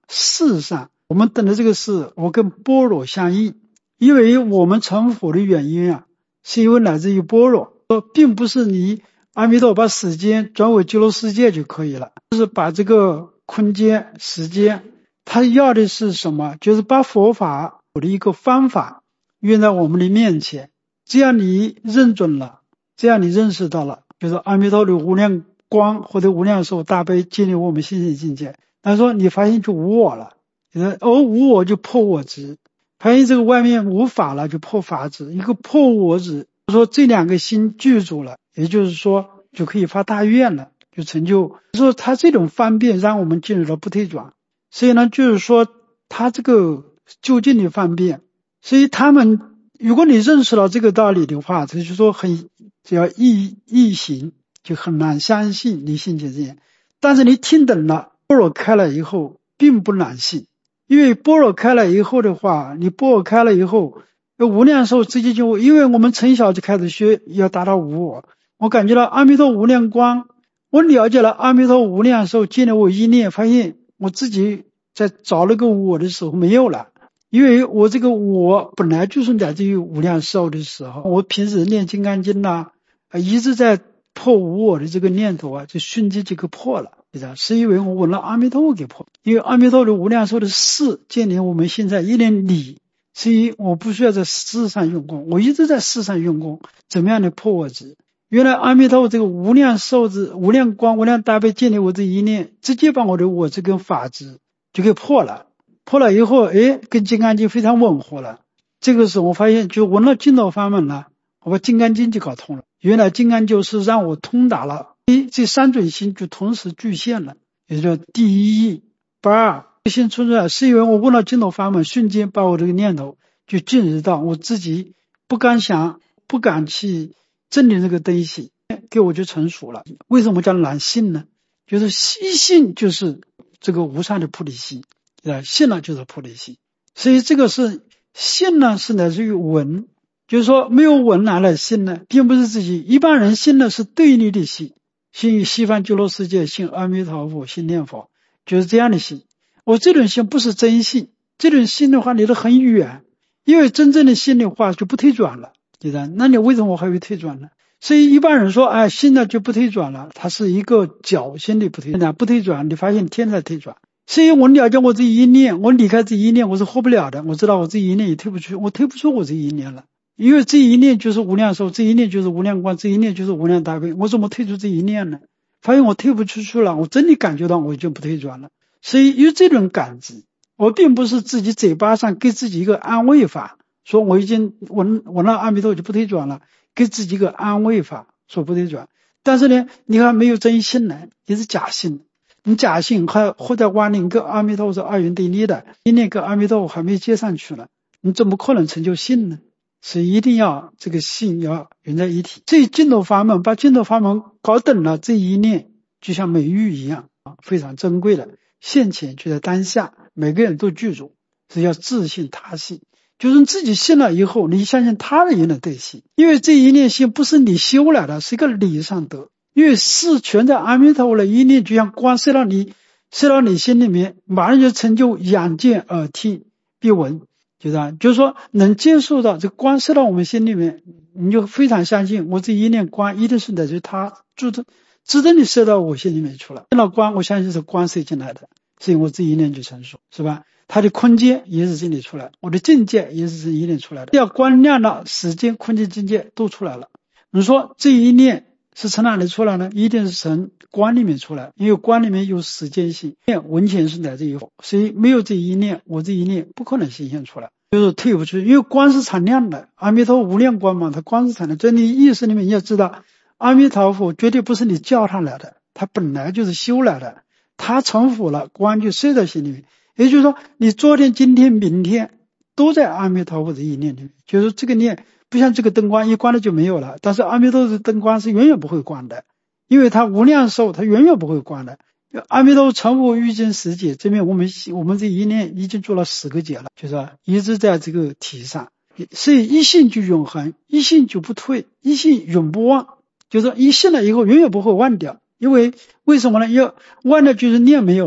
事上，我们等的这个事，我跟般若相应，因为我们成佛的原因啊，是因为来自于般若，并不是你阿弥陀把时间转为极乐世界就可以了，就是把这个空间、时间，他要的是什么？就是把佛法的一个方法运在我们的面前，这样你认准了，这样你认识到了，就是阿弥陀的无量光或者无量寿大悲建立我们心性境界。他说你发现就无我了，无我就破我执，发现这个外面无法了就破法执，一个破我执，说这两个心具足了，也就是说就可以发大愿了，就成就。说他这种方便让我们进入了不退转，所以呢就是说他这个究竟的方便，所以他们如果你认识了这个道理的话，就是说只要易行，就很难相信你信解这样。但是你听懂了般若开了以后并不难信，因为般若开了以后的话，你般若开了以后无量寿直接就，因为我们从小就开始学要达到无我，我感觉到阿弥陀无量光，我了解了阿弥陀无量寿，见了我一念，发现我自己在找那个我的时候没有了，因为我这个我本来就是来自于无量寿的时候，我平时念金刚经啊，一直在破无我的这个念头啊，就瞬间就给破了，是因为我闻了阿弥陀给破，因为阿弥陀的无量寿的事建立我们现在一念理，所以我不需要在事上用功，我一直在事上用功，怎么样的破我执？原来阿弥陀这个无量寿之无量光无量大悲建立我这一念，直接把我的我执跟法执就给破了，破了以后跟金刚经非常吻合了。这个时候我发现就闻了净土法门了，我把金刚经就搞通了，原来金刚就是让我通达了这三种心就同时具现了，也就是第一义不二心出来，是因为我闻了净土法门，瞬间把我这个念头就进入到我自己不敢想不敢去证明这个东西，给我就成熟了。为什么叫难信呢？就是一信就是这个无上的菩提心，信了就是菩提心，所以这个是信呢是来自于闻，就是说没有闻哪来信呢？并不是自己，一般人信呢是对立的信，信西方极乐世界，信阿弥陀佛，信念佛，就是这样的信。我这种信不是真信，这种信的话离得很远，因为真正的信的话就不退转了，那你为什么还会退转呢？所以一般人说信了就不退转了，它是一个侥幸的不退转，不退转你发现天在退转。所以我了解我这一念，我离开这一念我是活不了的，我知道我这一念也退不出，我退不出我这一念了，因为这一念就是无量寿，这一念就是无量光，这一念就是无量大悲，我怎么退出这一念呢？发现我退不出去了，我真的感觉到我已经不退转了。所以有这种感知，我并不是自己嘴巴上给自己一个安慰法，说我已经闻了阿弥陀就不退转了，给自己一个安慰法说不退转，但是呢你还没有真信呢，你是假信，你假信还或者话你跟阿弥陀是二元对立的，你那个阿弥陀还没接上去了，你怎么可能成就信呢？所以一定要这个信要融在一体。所以净土法门把净土法门搞懂了，这一念就像美玉一样非常珍贵的，现前就在当下，每个人都具足，是要自信他信，就是自己信了以后，你相信他人也能对信，因为这一念心不是你修来的，是一个理上得，因为是全在阿弥陀佛的一念，就像光射到你心里面，马上就成就眼见耳听鼻闻，就是说能接受到这光射到我们心里面，你就非常相信我这一念光一定是来自他自动的射到我心里面去了，见到光我相信是光射进来的，所以我这一念就成熟，是吧？它的空间也是这里出来，我的境界也是这一念出来的，要光亮了，时间空间境界都出来了。你说这一念是从哪里出来呢？一定是从光里面出来，因为光里面有时间性，完全是来自于佛，所以没有这一念，我这一念不可能显现出来，就是退不出，因为光是常亮的，阿弥陀无量光嘛，它光是常亮，在你意识里面你要知道，阿弥陀佛绝对不是你叫他来的，他本来就是修来的，他成佛了，光就睡在心里面，也就是说你昨天今天明天都在阿弥陀佛的一念里面，就是这个念不像这个灯光一关了就没有了，但是阿弥陀佛的灯光是永远不会关的，因为他无量寿，他永远不会关的。阿弥陀佛成佛欲尽10劫，这边我们这一念已经做了10个劫了，就是一直在这个体上，所以一信就永恒，一信就不退，一信永不忘，就是说一信了以后永远不会忘掉，因为什么呢？要忘掉就是念没有了，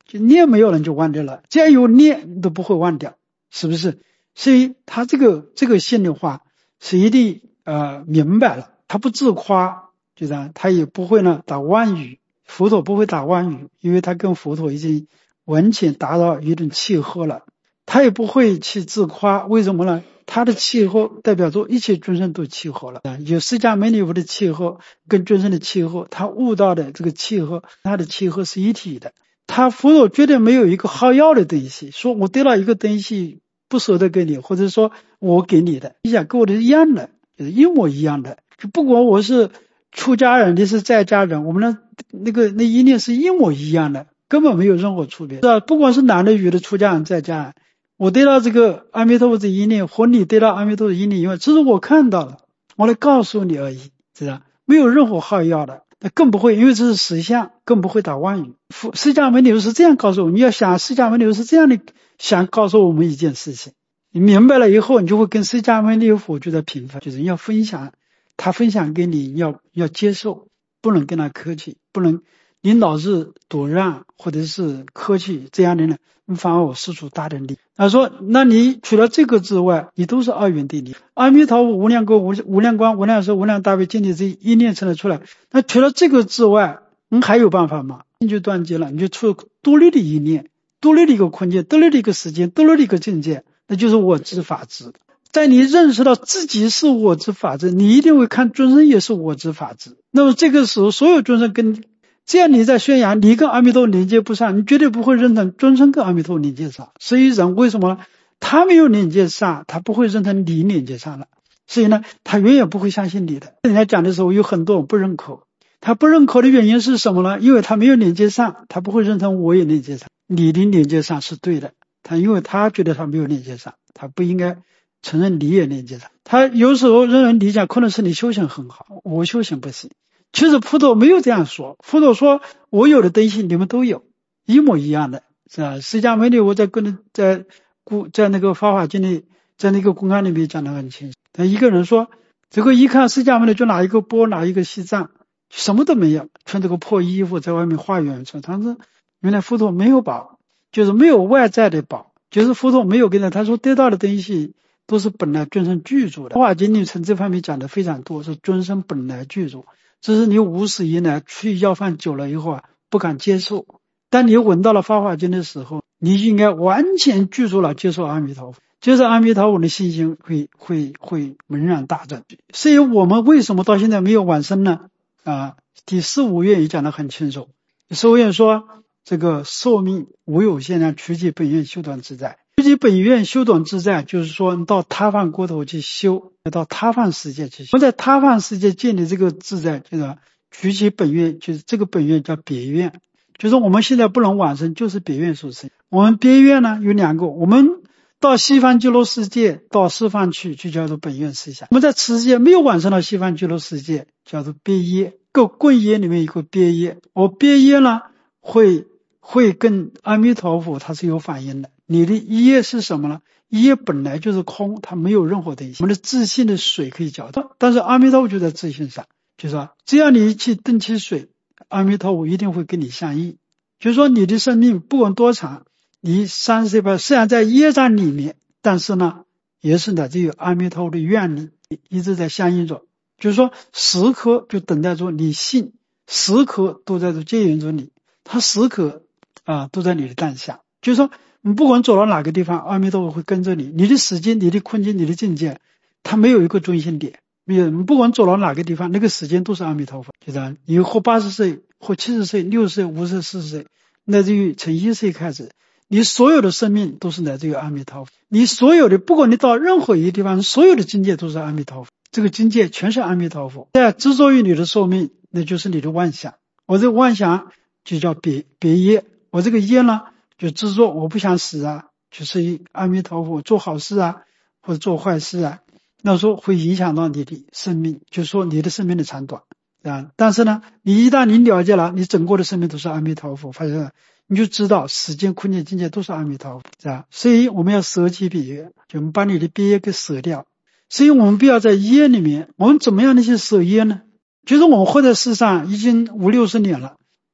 就念没有人就忘掉了，只要有念都不会忘掉，是不是？所以他这个心里话是一定明白了，他不自夸，就这样，他也不会呢打妄语，佛陀不会打妄语，因为他跟佛陀已经完全达到一种契合了，他也不会去自夸，为什么呢？他的契合代表着一切众生都契合了，有释迦牟尼佛的契合跟众生的契合，他悟到的这个契合，他的契合是一体的。他佛陀绝对没有一个好要的东西，说我得到一个东西不舍得给你，或者说我给你的，你想跟我的一样的，就是一模一样的，就不管我是出家人你是在家人，我们的那一念是一模一样的，根本没有任何区别，是吧？不管是男的女的，出家人在家人，我得到这个阿弥陀佛的一念和你得到阿弥陀佛的一念以外，只是我看到了，我来告诉你而已，是吧？没有任何好要的，那更不会，因为这是实相，更不会打妄语。释迦牟尼佛是这样告诉我，你要想释迦牟尼佛是这样的想告诉我们一件事情，你明白了以后，你就会跟释迦牟尼佛就在平分，就是要分享，他分享给你，要接受，不能跟他客气，不能你老是躲让或者是客气，这样的人反而我施出大的力。他说，那你除了这个之外，你都是二元对立。阿弥陀佛无量光、无量光、无量寿、无量大悲经里这一念成了出来，那除了这个之外，你还有办法吗？你就断绝了，你就出独立的一念，独立的一个空间，独立的一个时间，独立的一个境界，那就是我知法知。在你认识到自己是我知法知，你一定会看众生也是我知法知。那么这个时候，所有众生跟这样你在宣扬你跟阿弥陀佛连接不上，你绝对不会认同众生跟阿弥陀佛连接上。所以人为什么他没有连接上，他不会认同你连接上了，所以呢，他永远不会相信你的。人家讲的时候有很多人不认可，他不认可的原因是什么呢？因为他没有连接上，他不会认同我也连接上，你的连接上是对的，他因为他觉得他没有连接上，他不应该承认你也连接上。他有时候认为你讲可能是你修行很好，我修行不行。其实佛陀没有这样说，佛陀说我有的东西你们都有，一模一样的，是吧？释迦牟尼我在那个法华经里，在那个公案里面讲得很清楚。他一个人说，这个一看释迦牟尼就拿一个钵，拿一个西藏，什么都没有，穿这个破衣服在外面化缘说，他说原来佛陀没有宝，就是没有外在的宝，就是佛陀没有给他说得到的东西都是本来众生具足的。法华经里从这方面讲的非常多，说众生本来具足，只是你无始以来去要饭久了以后不敢接受。当你闻到了法华经的时候，你应该完全具足了接受阿弥陀佛，接受阿弥陀佛的信心会猛然大振。所以我们为什么到现在没有往生呢？第四五愿也讲得很清楚。四五愿说，这个寿命无有限量，取其本愿修短自在。取其本愿修短自在，就是说你到他方国土去修，到他方世界去修。我们在他方世界建立这个自在，就是取其本愿，就是这个本愿叫别愿，就是我们现在不能往生，就是别愿所生。我们别愿呢有两个，我们到西方极乐世界，到西方去，就叫做本愿实相。我们在此世界没有往生到西方极乐世界，叫做别业。个棍业里面有个别业，我别业呢会跟阿弥陀佛它是有反应的。你的一业是什么呢？一业本来就是空，它没有任何东西。我们的自信的水可以搅动，但是阿弥陀佛就在自信上，就是说只要你去蹬起水，阿弥陀佛一定会跟你相应。就是说你的生命不管多长，你30岁吧，虽然在业障里面，但是呢也是乃至于阿弥陀佛的愿力一直在相应着。就是说时刻就等待着你信，时刻都在这接引着你，他时刻都在你的当下。就是说你不管走到哪个地方，阿弥陀佛会跟着你，你的时间、你的空间、你的境界，它没有一个中心点，没有，你不管走到哪个地方，那个时间都是阿弥陀佛。就这样，你活80岁或70岁、60岁、50岁、40岁，乃至于从1岁开始，你所有的生命都是来自于阿弥陀佛。你所有的，不管你到任何一个地方，所有的境界都是阿弥陀佛，这个境界全是阿弥陀佛。在执着于你的寿命，那就是你的妄想。我这个妄想就叫别业，我这个业呢就执着，我不想死啊，就是以阿弥陀佛做好事啊，或者做坏事啊，那时候会影响到你的生命，就是说你的生命的长短啊。但是呢，你一旦你了解了，你整个的生命都是阿弥陀佛，发现你就知道时间、空间、境界都是阿弥陀佛，是吧？所以我们要舍弃别业，就我们把你的别业给舍掉。所以我们不要在业里面，我们怎么样的去舍业呢？就是我们活在世上已经50-60年了，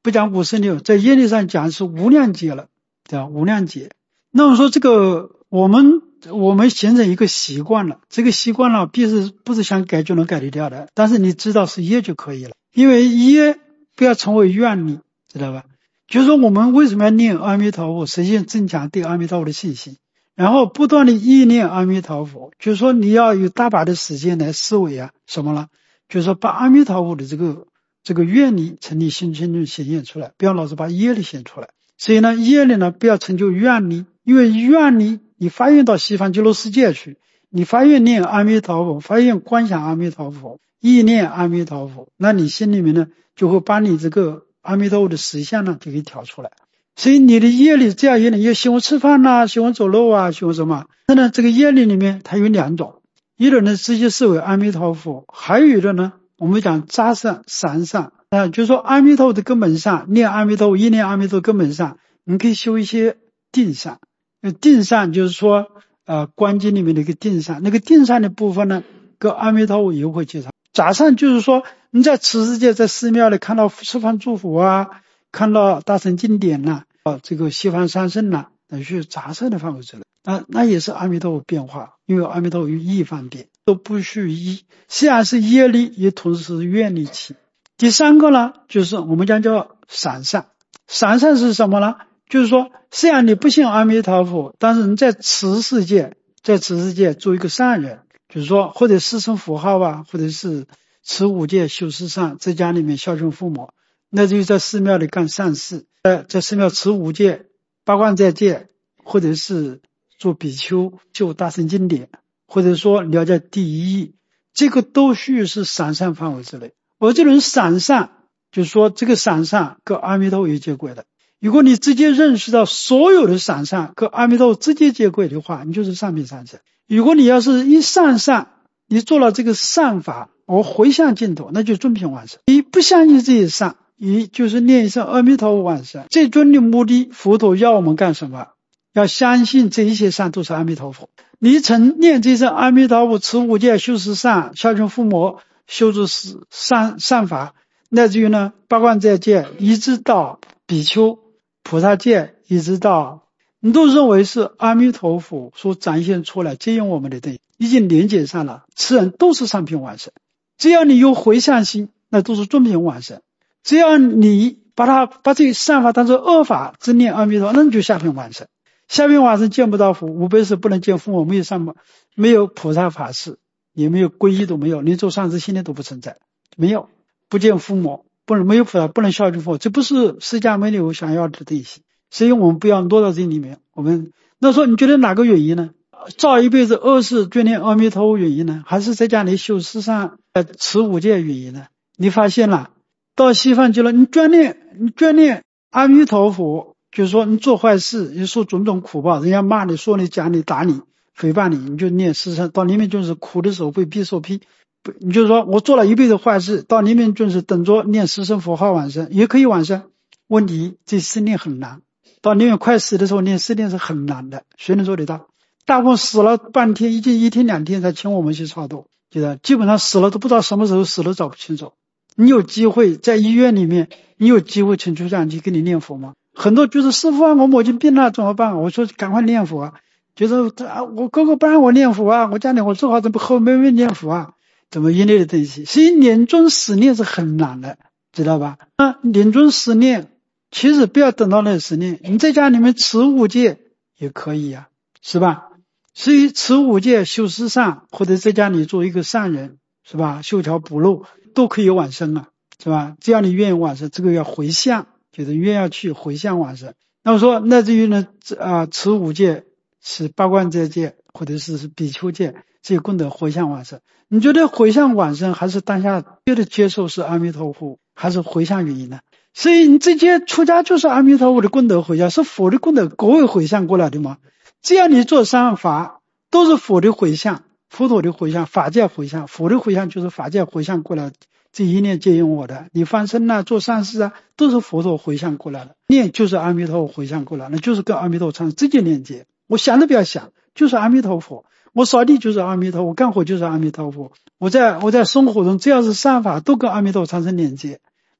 不讲56，在业力上讲是无量劫了，对吧？无量劫。那么说这个我们形成一个习惯了，这个习惯了不是想改就能改得掉的，但是你知道是业就可以了，因为业不要成为愿力，知道吧？就是说我们为什么要念阿弥陀佛，实现增强对阿弥陀佛的信心，然后不断的意念阿弥陀佛，就是说你要有大把的时间来思维啊，什么呢？就是说把阿弥陀佛的这个愿力从你心中显现出来，不要老是把业力显出来。所以呢，业力呢不要成就愿力，因为愿力你发愿到西方极乐世界去，你发愿念阿弥陀佛，发愿观想阿弥陀佛，意念阿弥陀佛，那你心里面呢就会把你这个阿弥陀佛的实相呢就给调出来。所以你的业力，这样业力也喜欢吃饭啦，喜欢走路啊，喜欢什么？那呢这个业力里面它有两种，一种呢直接视为阿弥陀佛，还有一种呢我们讲杂善散善就是说阿弥陀佛的根本上，念阿弥陀佛，意念阿弥陀佛根本上，你可以修一些定善。定善就是说观经里面的一个定善，那个定善的部分呢跟阿弥陀佛也会介绍。杂善就是说你在此世界在寺庙里看到十方诸佛啊，看到大乘经典呐，这个西方三圣呐，那是杂善的范围之内，那也是阿弥陀佛变化，因为阿弥陀佛有义方便，都不虚一，虽然是业力，也同时是愿力起。第三个呢，就是我们讲叫散善。散善是什么呢？就是说虽然你不信阿弥陀佛，但是你在此世界做一个善人，就是说或者四声佛号啊，或者是持五戒修十善，在家里面孝顺父母，那就在寺庙里干善事，在寺庙持五戒八关斋戒，或者是做比丘修大乘经典，或者说了解第一义，这个都须是散善范围之内。而这种散善就是说这个散善跟阿弥陀佛有接轨的，如果你直接认识到所有的散善跟阿弥陀佛直接接轨的话，你就是上品善神。如果你要是一善你做了这个善法而回向净土，那就中品完成。你不相信这些善，你就是念一声阿弥陀佛完成。最终的目的，佛陀要我们干什么？要相信这一些善都是阿弥陀佛。你曾念这声阿弥陀佛，持五戒修十善，孝顺父母，修持善法，乃至于呢八关斋戒，一直到比丘菩萨戒，一直到你都认为是阿弥陀佛所展现出来接引我们的东西，已经连接上了，此人都是上品完成。只要你有回向心，那都是中品完成。只要你把这个善法当作恶法，只念阿弥陀，那你就下品完成。下品完成见不到佛，无非是不能见父母，没有菩萨法事，也没有皈依都没有，连做善事心里都不存在，没有，不见父母，没有菩萨，不能孝敬父母，这不是释迦牟尼佛想要的东西。所以我们不要落到这里面。我们那说你觉得哪个原因呢？造一辈子恶事眷恋阿弥陀佛原因呢，还是在家里修十善持五戒原因呢？你发现了到西方去了，你眷恋阿弥陀佛，就是说你做坏事，你受种种苦报，人家骂你说你讲你打你诽谤你，你就念十善，到里面就是苦的手被必受批。你就说我做了一辈子坏事，到里面就是等着念十声佛号往生，也可以往生。问题这十念很难，到里面快死的时候念十念是很难的，谁能做得到？大部分死了半天，一天两天才请我们去超度，基本上死了都不知道什么时候死了找不清楚。你有机会在医院里面，你有机会请出长去给你念佛吗？很多就是师父啊，我母亲病了怎么办？我说赶快念佛啊，觉得我哥哥不让我念佛啊，我家里我做好怎么后妹妹念佛啊，怎么一类的东西。所以临终十念是很难的，知道吧？临终十念其实不要等到那10年，你在家里面持五戒也可以呀，是吧？所以持五戒修十善，或者在家里做一个善人，是吧？修桥补路都可以往生啊，是吧？只要你愿意往生，这个要回向，就是愿要去回向往生。那么说，那至于呢持五戒是八关斋戒，或者是比丘戒，这些功德回向往生。你觉得回向往生还是当下觉得接受是阿弥陀佛，还是回向原因呢？所以你这些出家就是阿弥陀佛的功德回向，是佛的功德各位回向过来的吗？只要你做善法，都是佛的回向，佛陀的回向，法界回向，佛的回向就是法界回向过来，这一念接引我的，你放生啊，做善事啊，都是佛陀回向过来的。念就是阿弥陀佛回向过来，那就是跟阿弥陀佛直接连接。我想都不要想，就是阿弥陀佛。我扫地就是阿弥陀佛，我干活就是阿弥陀佛。我在生活中只要是善法，都跟阿弥陀佛产生连接。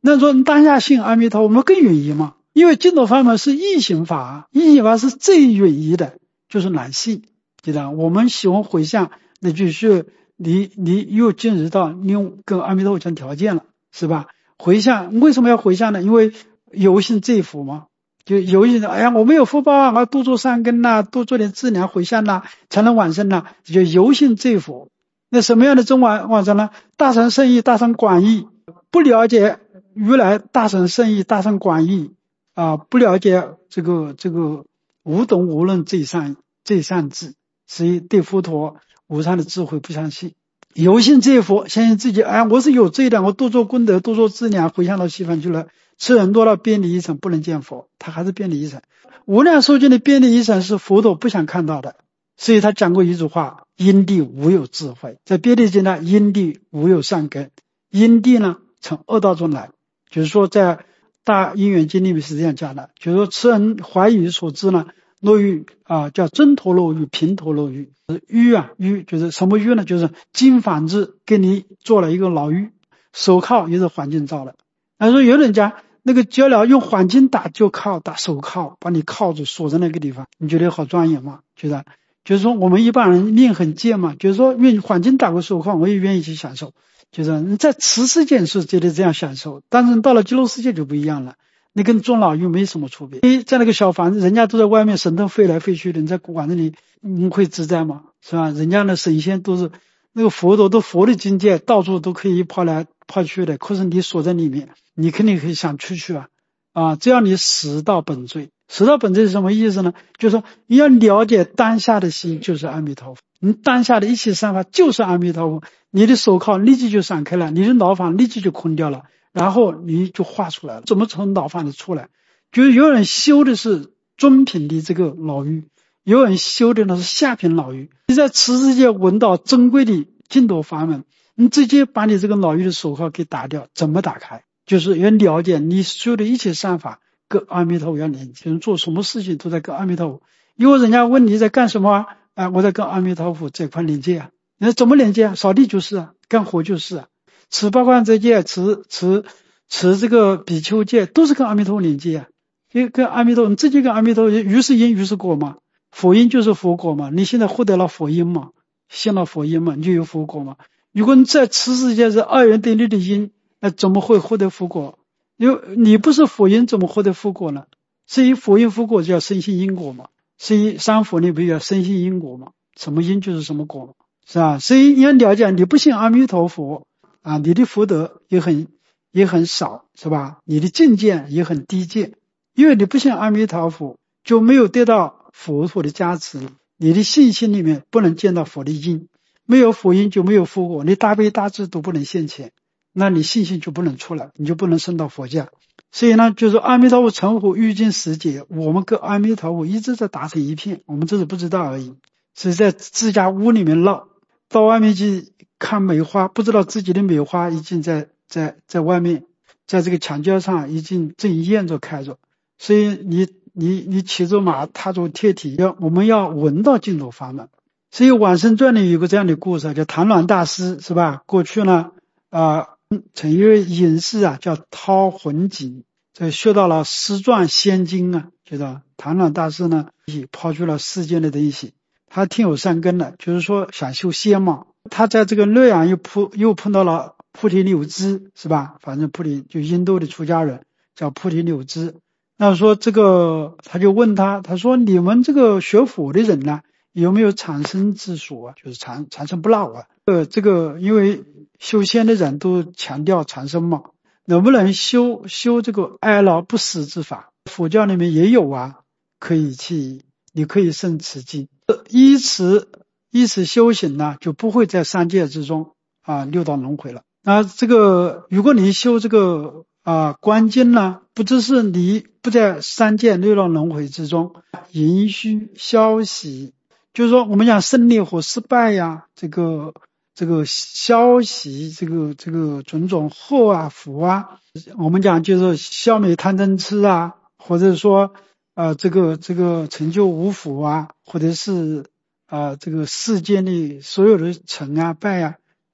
那说你当下信阿弥陀佛，我们更允宜嘛？因为净土法门是易行法，易行法是最允宜的，就是难信，对吧？我们喜欢回向，那就是你又进入到你跟阿弥陀佛讲条件了，是吧？回向为什么要回向呢？因为由信罪福嘛，就由信的，哎呀，我们有福报啊，我要多做善根呐，多做点资粮回向呐，才能往生呐，就由信罪福。那什么样的真往生呢？大乘圣意，大乘广义，不了解如来大乘圣意，大乘广义不了解这个无懂无论最善智，所以对佛陀无上的智慧不相信。由信罪福，相信自己，哎，我是有罪的，我多做功德，多做资粮，回向到西方去了。吃人多了，遍礼一尘不能见佛，他还是遍礼一尘。无量寿经的遍礼一尘是佛陀不想看到的，所以他讲过一句话：因地无有智慧。在遍礼经呢，因地无有善根，因地呢从恶道中来，就是说在大因缘经里面是这样讲的，就是说此人怀疑所知呢，落于叫真陀罗狱、贫陀罗狱。狱就是什么狱呢？就是金房子给你做了一个牢狱，手铐也是环境造的。他说有人讲那个脚镣用黄金打脚铐，打手铐，把你铐住锁在那个地方，你觉得好庄严吗？觉得就是说我们一般人命很贱嘛，就是说用黄金打个手铐，我也愿意去享受。就是你在此世界是觉得这样享受，但是到了极乐世界就不一样了，你跟坐牢狱没什么区别。在那个小房子，人家都在外面神灯飞来飞去的，你在馆子里你会自在吗？是吧？人家的神仙都是那个佛陀，都佛的境界，到处都可以跑来跑去的，可是你锁在里面，你肯定可以想出去只要你死到本罪。死到本罪是什么意思呢？就是说你要了解当下的心就是阿弥陀佛，你当下的一切善法就是阿弥陀佛，你的手铐立即就散开了，你的牢房立即就空掉了，然后你就化出来了。怎么从牢房里出来？就是有人修的是中品的这个牢狱，有人修的呢是下品牢狱。你在此世界闻到珍贵的净土法门，你直接把你这个牢狱的手铐给打掉，怎么打开？就是要了解你修的一切善法跟阿弥陀佛要连接，做什么事情都在跟阿弥陀佛。因为人家问你在干什么我在跟阿弥陀佛这块连接那怎么连接扫地就是干活就是持八关斋戒，持这个比丘戒，都是跟阿弥陀佛连接因为跟阿弥陀佛，你自己跟阿弥陀佛于是因于是果嘛，佛因就是佛果嘛，你现在获得了佛因嘛，信了佛因嘛，你就有佛果嘛。如果你在此世界是二元对立的因，那怎么会获得佛果？因为你不是佛因，怎么获得佛果呢？是以佛因佛果就要深信因果嘛，是以三佛里不要深信因果嘛，什么因就是什么果嘛，是吧？所以你要了解，你不信阿弥陀佛你的福德也很少，是吧？你的境界也很低贱，因为你不信阿弥陀佛，就没有得到佛陀的加持，你的信心里面不能见到佛的因，没有佛因就没有佛果，你大悲大智都不能现前，那你信心就不能出来，你就不能升到佛家。所以呢，就是阿弥陀佛成佛欲尽时节，我们跟阿弥陀佛一直在打成一片，我们只是不知道而已，是在自家屋里面闹，到外面去看梅花，不知道自己的梅花已经在外面，在这个墙角上已经正艳着开着。所以你骑着马踏着铁蹄，我们要闻到净土法门。所以往生传里有个这样的故事，叫昙鸾大师，是吧？过去呢曾一位隐士叫陶弘景，这学到了诗传仙经觉得昙鸾大师呢抛去了世间的东西，他挺有善根的，就是说想修仙嘛。他在这个洛阳又碰到了菩提柳枝，是吧？反正菩提就印度的出家人叫菩提柳枝。那说这个他就问他说你们这个学佛的人呢，有没有长生之所就是长生不老这个因为修仙的人都强调长生嘛，能不能修这个哀老不死之法？佛教里面也有你可以诵此经，依此修行呢，就不会在三界之中六道轮回了。那这个如果你修这个观经呢，不只是你不在三界六道轮回之中，允许消息，就是说我们讲胜利或失败这个消息这个种种祸福我们讲就是消灭贪嗔痴或者说这个成就无福或者是这个世间的所有的成败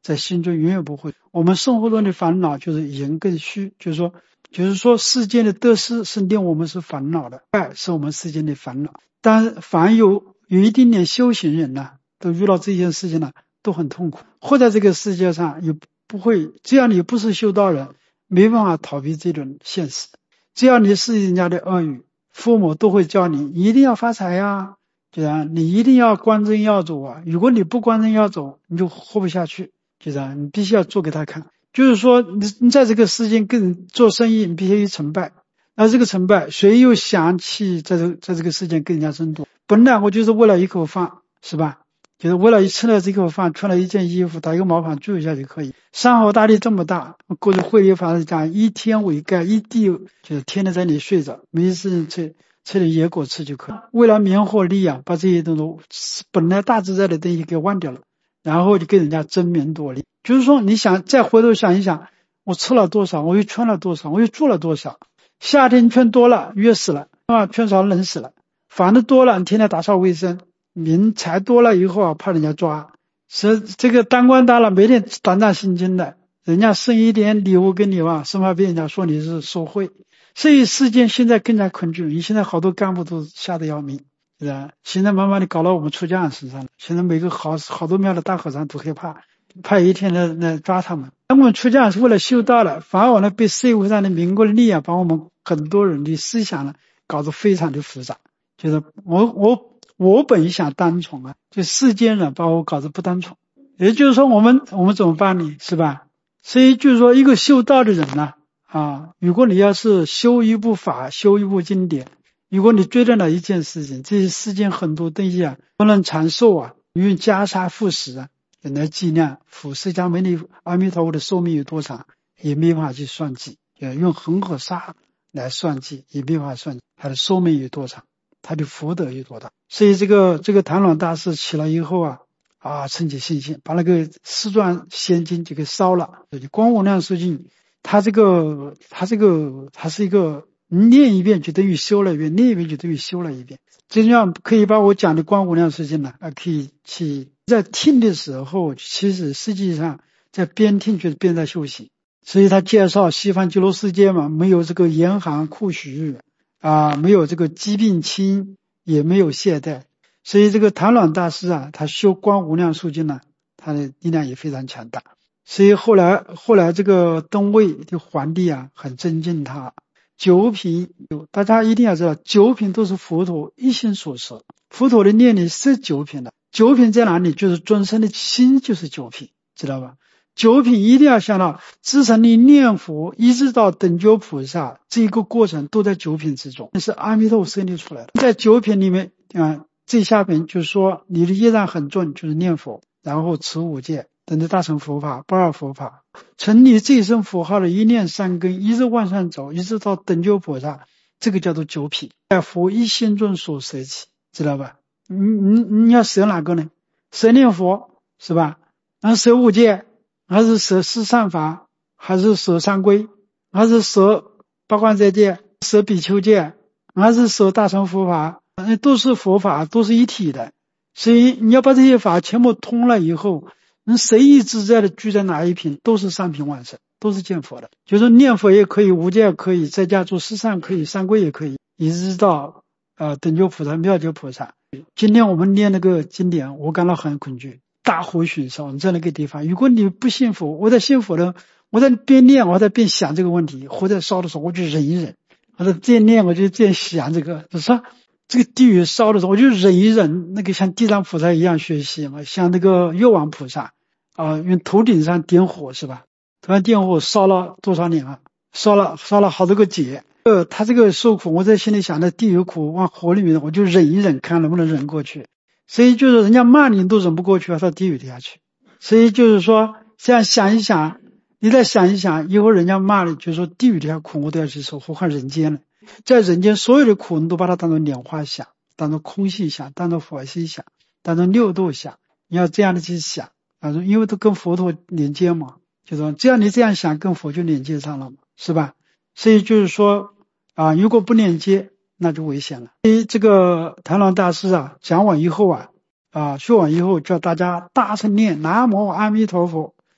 在心中永远不会。我们生活中的烦恼就是言更虚，就是说世间的得失是令我们是烦恼的，爱是我们世间的烦恼。但凡有一定点修行人呢，都遇到这件事情呢，都很痛苦。活在这个世界上也不会，只要你不是修道人，没办法逃避这种现实。只要你是人家的儿女，父母都会教你一定要发财呀，对吧？你一定要光宗耀祖啊！如果你不光宗耀祖，你就活不下去，对吧？你必须要做给他看。就是说你在这个世间跟人做生意，你必须成败。那这个成败，谁又想起在这个世间跟人家争夺？本来我就是为了一口饭，是吧？就是为了吃了这口饭，穿了一件衣服，打一个毛毯住一下就可以。山河大地这么大，过着慧理法师讲，一天为盖，一地就是天天在那里睡着，没事吃点野果吃就可以。为了名或利啊，把这些东西本来大自在的东西给忘掉了，然后就跟人家争名夺利。就是说，你想再回头想一想，我吃了多少，我又穿了多少，我又做了多少。夏天穿多了热死了啊，穿少冷死了。房子多了，你天天打扫卫生。民财多了以后啊，怕人家抓。是这个当官大了，每天胆战心惊的，人家送一点礼物给你吧，生怕被人家说你是受贿。所以世间现在更加恐惧，你现在好多干部都吓得要命，是吧？现在慢慢的搞到我们出家人身上了。现在每个好多庙的大和尚都害怕一天来抓他们。我们出家人是为了修道了，反而呢被社会上的名国利啊，把我们很多人的思想呢搞得非常的复杂。就是我本想单纯啊，就世间人把我搞得不单纯。也就是说我们怎么办呢？是吧？所以就是说一个修道的人呢如果你要是修一部法，修一部经典，如果你追到了一件事情，这些世间很多东西啊不能长寿啊，用袈裟复食啊来计量，复释迦牟尼阿弥陀佛的寿命有多长，也没办法去算计。用恒河沙来算计，也没办法算计他的寿命有多长，他的福德有多大。所以这个谭鸾大师起来以后趁起信心，把那个四传仙经就给烧了。光无量寿经，他是一个念一遍就等于修了一遍，念一遍就等于修了一遍。这样可以把我讲的光无量寿经呢可以去在听的时候，其实实际上在边听就是边在修行。所以他介绍西方极乐世界嘛，没有这个严寒酷暑没有这个疾病轻，也没有懈怠。所以这个谭鸾大师他修光无量寿经呢，他的力量也非常强大。所以后来这个东魏的皇帝很尊敬他。九品大家一定要知道，九品都是佛陀一心所设，佛陀的念力是九品的。九品在哪里？就是众生的心就是九品，知道吧？九品一定要想到，自成的念佛一直到等觉菩萨，这个过程都在九品之中，是阿弥陀佛设立出来的。在九品里面最下品就是说你的业障很重，就是念佛，然后持五戒，等着大乘佛法、不二佛法，成你这一生佛号的一念三根，一直往上走，一直到等觉菩萨，这个叫做九品。在佛一心中所舍起，知道吧？你要舍哪个呢？舍念佛是吧？然后舍五戒，还是舍四善法，还是舍三归，还是舍八关斋戒，舍比丘戒，还是舍大乘佛法，都是佛法，都是一体的。所以你要把这些法全部通了以后，能随意自在的居在哪一品，都是三品万圣，都是见佛的。就是念佛也可以，无戒也可以，在家做四善可以，三归也可以，一直到等觉菩萨、妙觉菩萨。今天我们念那个经典，我感到很恐惧，大火焚烧在那个地方。如果你不信佛，我在信佛的，我在边念，我在边想这个问题。火在烧的时候，我就忍一忍；我在边念，我就边想这个。就是说，这个地狱烧的时候，我就忍一忍。那个像地藏菩萨一样学习嘛，像那个药王菩萨用头顶上点火是吧？头上点火烧了多少年烧了好多个劫。他这个受苦，我在心里想的地狱苦往火里面，我就忍一忍，看能不能忍过去。所以就是人家骂你都忍不过去，到地狱底下去。所以就是说，这样想一想，你再想一想，以后人家骂你，就说地狱底下苦我都要去受，何况人间了？在人间所有的苦，你都把它当作莲花想，当作空性想，当作佛性想，当作六度想。你要这样的去想因为都跟佛陀连接嘛，就说这样你这样想，跟佛就连接上了嘛，是吧？所以就是说如果不连接，那就危险了。这个谭鸾大师讲完以后说完以后，叫大家大声念南无阿弥陀佛，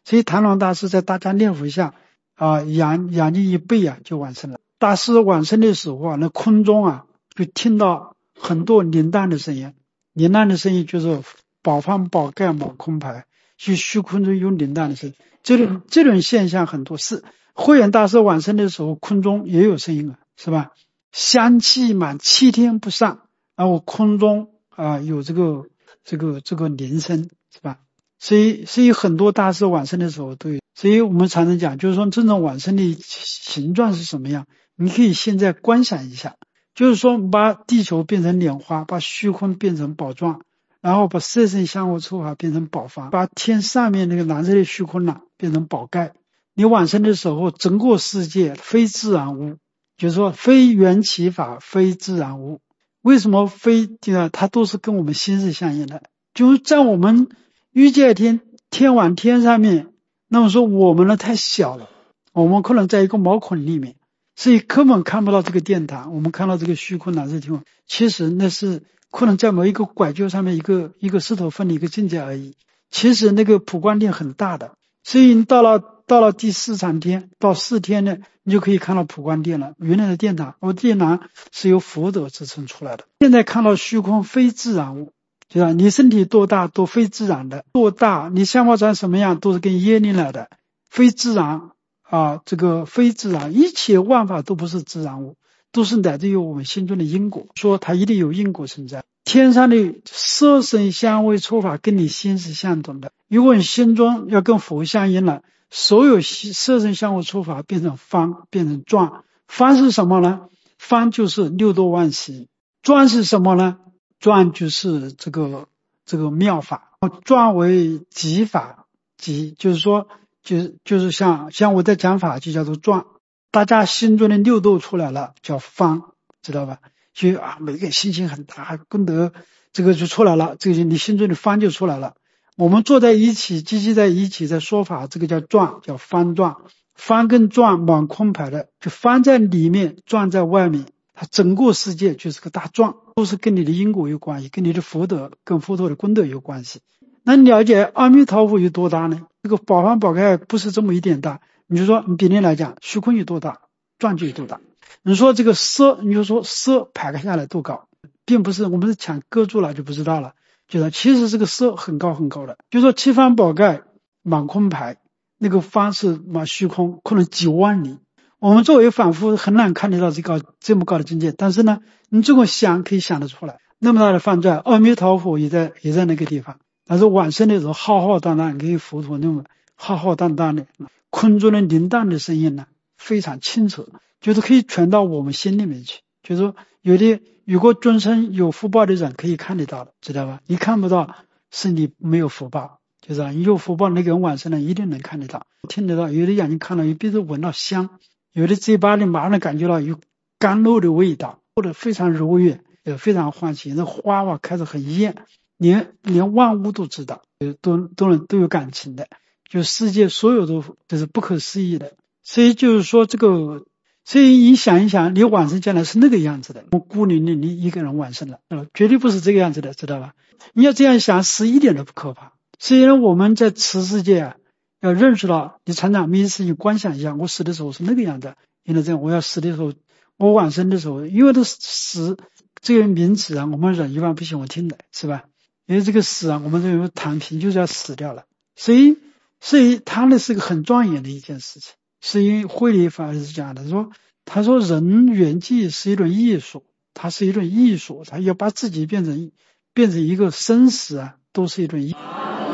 所以谭鸾大师在大家念佛下仰敬一背就往生了。大师往生的时候那空中就听到很多灵荡的声音，灵荡的声音就是宝方宝盖满空牌，去虚空中有灵荡的声音。这种现象很多，是慧远大师往生的时候空中也有声音是吧？香气满7天不散，然后空中有这个铃声是吧？所以很多大师往生的时候都有，所以我们常常讲，就是说这种往生的形状是什么样，你可以现在观想一下，就是说把地球变成莲花，把虚空变成宝幢，然后把色身香味触法变成宝房，把天上面那个蓝色的虚空变成宝盖。你往生的时候，整个世界非自然物，就是说非缘起法，非自然物。为什么非呢？它都是跟我们心是相应的，就是在我们欲界天王天上面，那么说我们呢太小了，我们可能在一个毛孔里面，所以根本看不到这个殿堂。我们看到这个虚空蓝色天空，其实那是可能在某一个拐角上面一个石头缝的一个境界而已。其实那个普光殿很大的，所以你到了第4场天，到4天呢，你就可以看到普光殿了。原来的殿堂，殿堂是由福德支撑出来的。现在看到虚空非自然物，就是你身体多大都非自然的，多大你相貌长什么样都是跟业力来的，非自然这个非自然，一切万法都不是自然物，都是来自于我们心中的因果，说它一定有因果存在。天上的色声香味触法跟你心是相同的，如果你心中要跟佛相应了，所有色声香味触法变成方，变成状。方是什么呢？方就是6多万喜。状是什么呢？状就是这个妙法。状为极法，极就是说就是像我在讲法就叫做状，大家心中的6度出来了叫方，知道吧？就每个心情很大，功德这个就出来了，这个你心中的方就出来了。我们坐在一起，积极在一起在说法，这个叫状，叫方状。方跟状满空牌的，就方在里面，状在外面，它整个世界就是个大状，都是跟你的因果有关系，跟你的福德跟佛陀的功德有关系。那你了解阿弥陀佛有多大呢？这个宝方宝盖不是这么一点大，你就说你比例来讲，虚空有多大，状就有多大。你说这个色，你就说色排开下来多高，并不是我们是抢割住了就不知道了，就是其实这个色很高很高的，就说七方宝盖满空牌，那个方是满虚空，可能几万里。我们作为凡夫很难看得到这么高的境界，但是呢，你这个想可以想得出来，那么大的方丈，阿弥陀佛也在那个地方。但是往生的时候浩浩荡荡，跟佛陀那么浩浩荡荡的，空中的灵荡的声音呢，非常清楚，就是可以传到我们心里面去。就是说有的如果众生有福报的人可以看得到的，知道吧？你看不到是你没有福报，就是你有福报那个人往生的一定能看得到听得到，有的眼睛看到，有鼻子闻到香，有的嘴巴里马上感觉到有甘露的味道，或者非常柔悦，也非常欢喜，那花开始很艳，连万物都知道，都有感情的，就世界所有都是不可思议的。所以就是说所以你想一想，你往生将来是那个样子的，我孤零零你一个人往生了，绝对不是这个样子的，知道吧？你要这样想是一点都不可怕。所以呢，我们在此世界要认识到，你常常没事情观想一下，我死的时候是那个样子，因为这样我要死的时候，我往生的时候，因为这死这个名词我们人一般不喜欢听的，是吧？因为这个死我们认为躺平就是要死掉了，所以它呢是个很庄严的一件事情。是因为慧理法师讲的，他说人圆寂是一种艺术，它是一种艺术，他要把自己变成一个生死都是一种艺术。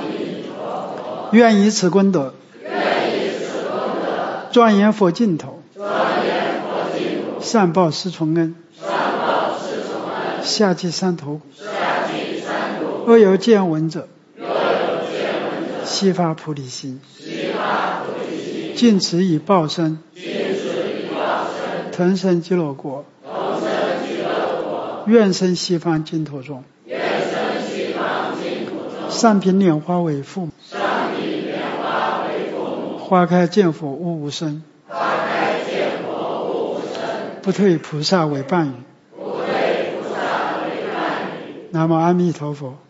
愿以此功德，庄严佛净土，上报四重恩，下济三途苦，若有见闻者，悉发菩提心，尽此以报身，腾生极乐国，愿生西方净土中，上品莲花为父母，花开见佛悟无生，不退菩萨为伴侣。南无阿弥陀佛。